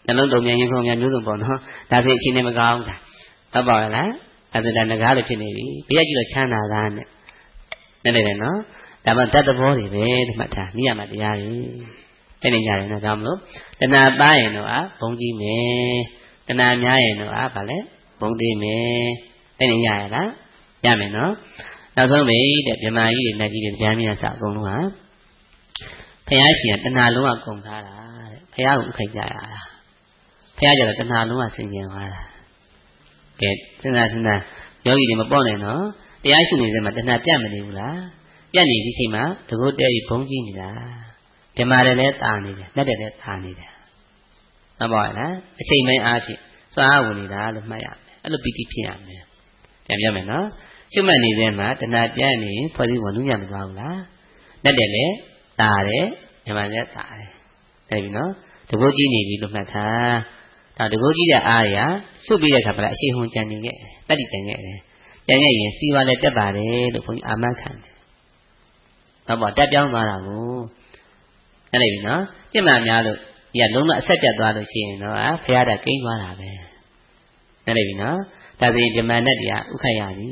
နှလုံးတုံမြန်ရင်ခုံမြန်မျိုးစုံပေါ့နော်ဒါဆိုအချိန်နဲ့မကောင်းတာဟုတ်ပါလားအဲဒါဒါငကားလို့ဖြစ်နေပြီဘုရားကြည့်တော့ချမ်းသာတာနဲ့နဲ့နေတယ်နော်ဒါမှတတ်သဘောတွေပဲဒီမှတ်ထားနိယမတရားတွေအဲ့ဒီညာတယ်နော်ဒါမလို့တဏှာပါရင်တော့အာဘုံကြီးမယ်တဏှာများရင်တော့အာဗာလဲဘုံသေးမယ်အဲ့ဒီညာရလားရမယ်နော်နောက်ဆုံးပဲတဲ့မြမကြီးတွေနဲ့ကြီးတွေတရားမြတ်စအကုန်လုံးဟာဘုရားရှင်ကတဏှာလုံးဝကုန်ထားတာတဲ့ဘုရားကိုဥခိုက်ကြရတာဘုရားကျတော့တဏှာလုံးဝဆင်ခြင်သွားတာကဲစဉ်းစားစဉ်းစားယောဂီတွေမပေါ့နဲ့နော်တရားရှိနေတဲ့မှာတဏှာပြတ်မနေဘူးလားပြတ်နေဒီချိန်မှာတကုတ်တဲကြီးဘုံကြီးနေတာဓမ္မတွေလည်းတာနေတယ်လက်တွေလည်းတာနေတယ်သဘောလားအချိန်ပိုင်းအားဖြင့်စွာဝင်နေတာလို့မှတ်ရမယ်အဲ့လိုပီတိဖြစ်ရမယ်ပြန်ပြမယ်နော်ရှုမှတ်နေတဲ့မှာတဏှာပြတ်နေဖွဲ့စည်းဝင်လူညံမသွားဘူးလားလက်တွေလည်းတာတယ်ဓမ္မလည်းတာတယ်အဲ့ဒီနော်တကုတ်ကြီးနေပြီလို့မှတ်ထားဒါတကုတ်ကြီးတဲ့အားရရှုပ်ပြီးတဲ့အခါမှာအရှိန်ဟုန်ကြံနေခဲ့တတိကြံခဲ့တယ်ကြံခဲ့ရင်စီဝါလည်းတက်ပါတယ်လို့ဘုန်းကြီးအာမခံတယ်ဟုတ်ပါတက်ပြောင်းသွားတာကိုအဲ့ဒါပြီနော်ပြစ်မှန်များလို့ဒီကလုံးဝအဆက်ပြတ်သွားလို့ရှိရင်တော့ဖရာတကိန်းသွားတာပဲအဲ့ဒါပြီနော်ဒါဆိုရင်ဓမ္မနဲ့တရားဥခိုက်ရပြီ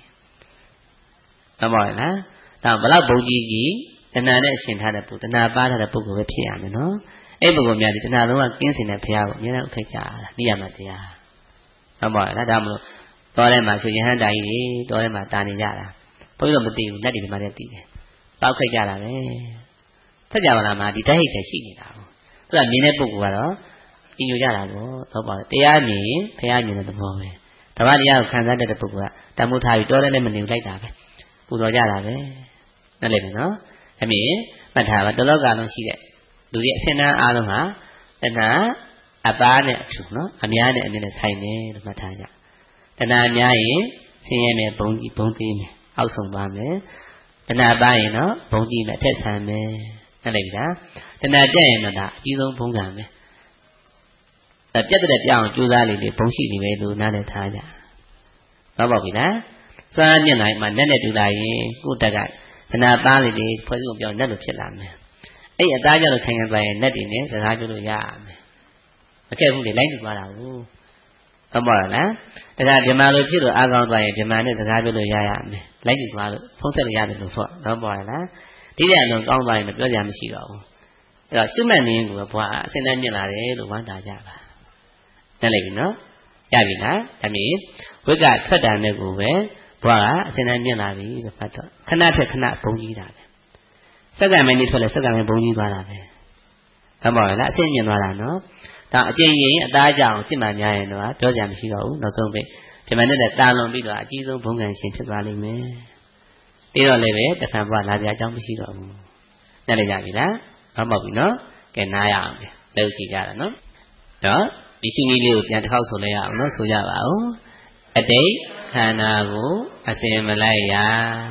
ဟုတ်ပါလားဒါဘလောက်ဘုံကြီးကြီးတဏှာနဲ့ရှင်ထားတဲ့ပုတဏှာပါထားတဲ့ပုဂ္ဂိုလ်ပဲဖြစ်ရမယ်နော်အဲ့ပုဂ္ဂိုလ်များဒီတဏှာလုံးဝကင်းစင်တဲ့ဖရာကိုအများနဲ့ဥခိုက်ကြရတာနိယမတရားဟုတ်ပါလားဒါမလို့တော်ထဲမှာဆိုယဟန်တာကြီးတွေတော်ထဲမှာတာနေကြတာဘုန်းကြီးတို့မသိဘူးလက်တွေမှာလည်းသိတယ်တောက်ခိုက်ကြတာပဲဆက်ကြပါလားမှာဒီတိုက်ဟိတ်တွေရှိနေတာပေါ့သူကမြင်တဲ့ပုဂ္ဂိုလ်ကတော့အညိုကြတာပေါ့ဟုတ်ပါလားတရားမြင်ဖရာမြင်တဲ့သဘောပဲဓမ္မတရားကိုခံစားတတ်တဲ့ပုဂ္ဂိုလ်ကတမိုးထားပြီးတော်တယ်လည်းမနေလိုက်တာပဲပူတော်ကြတာပဲนั่นเลยနော်အမြင်မှတ်ထားပါတလောကလုံးရှိတဲ့လူတွေအစင်တန်းအားလုံးဟာတဏှာအပါးနဲ့အထူနော်အများနဲ့အနေနဲ့ဆိုင်နေလို့မှတ်ထားကြတဏှာများရင်ဆင်းရဲမယ်ဘုံကြီးဘုံသေးမယ်အောက်ဆုံးသွားမယ်တဏှာပါရင်တော့ဘုံကြီးနဲ့အထက်ဆံမယ်นั่นเลยဗျာတဏှာပြတ်ရင်တော့ဒါအကြီးဆုံးဘုံကံပဲအဲပြတ်တဲ့ပြောင်းကြိုးစားလေးလေးဘုံရှိနေပဲလို့နားလည်ထားကြဟုတ်ပါပြီလားစားမျက်နှာမှာနဲ့နဲ့တူလာရင်ကိုယ်တက်ကတဏှာသားလေးတွေဖွဲ့စည်းပြောင်းနဲ့လို့ဖြစ်လာမယ်အဲ့အသားကြလို့ခိုင်ခံသွားရင်နဲ့တွေနဲ့စကားပြောလို့ရမယ်မကဲဘူးလေလိုက်လို့သွားတာဘူးဟုတ်ပါလားဒါကဗြဟ္မာလိုဖြစ်လို့အားကောင်းသွားရင်ဗြဟ္မာနဲ့စကားပြောလို့ရရမယ်လိုက်လို့သွားလို့ဖုံးဆက်လို့ရတယ်လို့ဆိုတော့ဟုတ်ပါလားဒီတဲ့အလုံးကောင်းသွားရင်တော့ပြောကြမရှိတော့ဘူးအဲ့တော့ရှုမှတ်နေရင်ကဘွာအစင်တန်းမြင်လာတယ်လို့ဝမ်းသာကြပါနဲ့လိုက်ပြီနော်ရပြီလားဒါမျိုးဝိကထွက်တာနဲ့ကိုပဲဘွာကအစင်တန်းမြင်လာပြီဆိုဖတ်တော့ခဏထက်ခဏဘုံကြီးတာပဲစက္ကန့်မင်းကြီးထွက်လဲစက္ကန့်မင်းဘုံကြီးသွားတာပဲဟုတ်ပါလားအစင်မြင်သွားတာနော်ဒါအကျဉ်းရင်အသားကြောင်ဖြစ်မှများရင်တော့ပြောကြမရှိတော့ဘူးနောက်ဆုံးပဲဒီမှာနဲ့တာလွန်ပြီးတော့အကြီးဆုံးဘုံကံရှင်ဖြစ်သွားလိမ့်မယ်ပြီးတော့လည်းပဲတခါဘွာလာကြအကြောင်းမရှိတော့ဘူးနဲ့လည်းကြပြီလားဟုတ်ပါပြီနော်ကဲနားရအောင်ပဲလုပ်ကြည့်ကြတာနော်တော့ဒီရှိနည်းလေးကိုပြန်တစ်ခေါက်ဆိုလိုက်ရအောင်နော်ဆိုကြပါဦးအတိတ်ခန္ဓာကိုအစင်မလိုက်ရ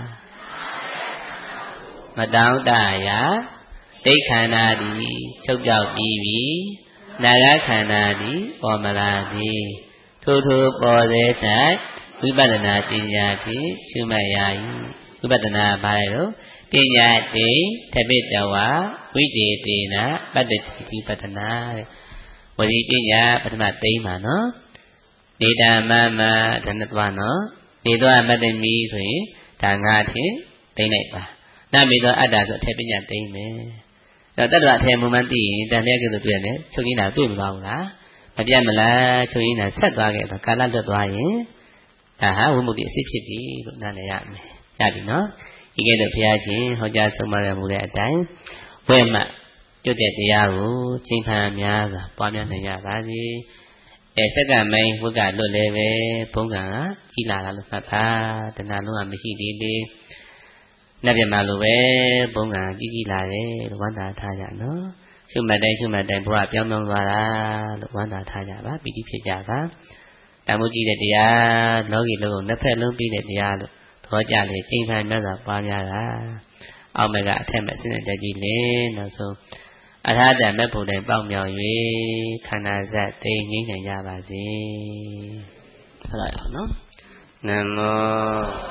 မတောင်းတရဒိဋ္ဌခန္ဓာသည်ချုပ်ပြောက်ပြီးပြီနာဂခန္ဓာသည်ပေါ်မလာသည်ထို့ထို့ပေါ်စေ၌ဝိပဿနာပညာဖြင့်ရှုမှတ်ရ၏ဝိပဿနာဘာလဲတော့ပညာတိတပိတဝါဝိတေတေနပတ္တိတိပတနာတဲ့ဝိပညာပထမသိမ်းပါနော်နေတာမမဓနသွားနော်နေသွားပတ္တိမီဆိုရင်ဒါငါဖြင့်သိမ်းလိုက်ပါနမေသောအတ္တဆိုအထက်ပညာသိမ်းမယ်အဲ့တော့တတ္တဝအထက်မူမှန်သိရင်တန်တဲ့ကဲဆိုတွေ့ရတယ်ချုပ်ရင်းတာတွေ့မသွားဘူးလားမပြတ်မလားချုပ်ရင်းတာဆက်သွားခဲ့တော့ကာလလွတ်သွားရင်ဒါဟာဝိမု ക്തി အစစ်ဖြစ်ပြီလို့နားလည်ရမယ်ရပြီနော်ဒီကဲတော့ဘုရားရှင်ဟောကြားဆုံးမခဲ့မှုတဲ့အတိုင်းဝဲမှကျွတ်တဲ့တရားကိုကျင့်ခံများစွာပွားများနိုင်ကြပါစေအဲစက္ကမိုင်းဝိကလွတ်လည်းပဲဘုံကံကကြီးလာတာလို့ဖတ်ပါတဏှာလုံးကမရှိသေးသေးလက်ပြမှာလိုပဲဘုံကံကြီးကြီးလာတယ်လို့ဝမ်းသာထားကြနော်ရှုမှတ်တိုင်းရှုမှတ်တိုင်းဘုရားပြောင်းပြောင်းသွားတာလို့ဝမ်းသာထားကြပါပီတိဖြစ်ကြပါတန်ဖိုးကြီးတဲ့တရားလောကီလုံးကိုနှစ်ဖက်လုံးပြီးတဲ့တရားလို့သောကြလေကျင့်ခံမြတ်စွာပွားများတာအောက်မဲ့ကအထက်မဲ့စနစ်တကြီးလေနောက်ဆုံးအထာတမဲ့ဘုံတိုင်းပေါက်မြောက်၍ခန္ဓာဇတ်သိငြိမ့်နိုင်ကြပါစေဟုတ်လားနော်နမော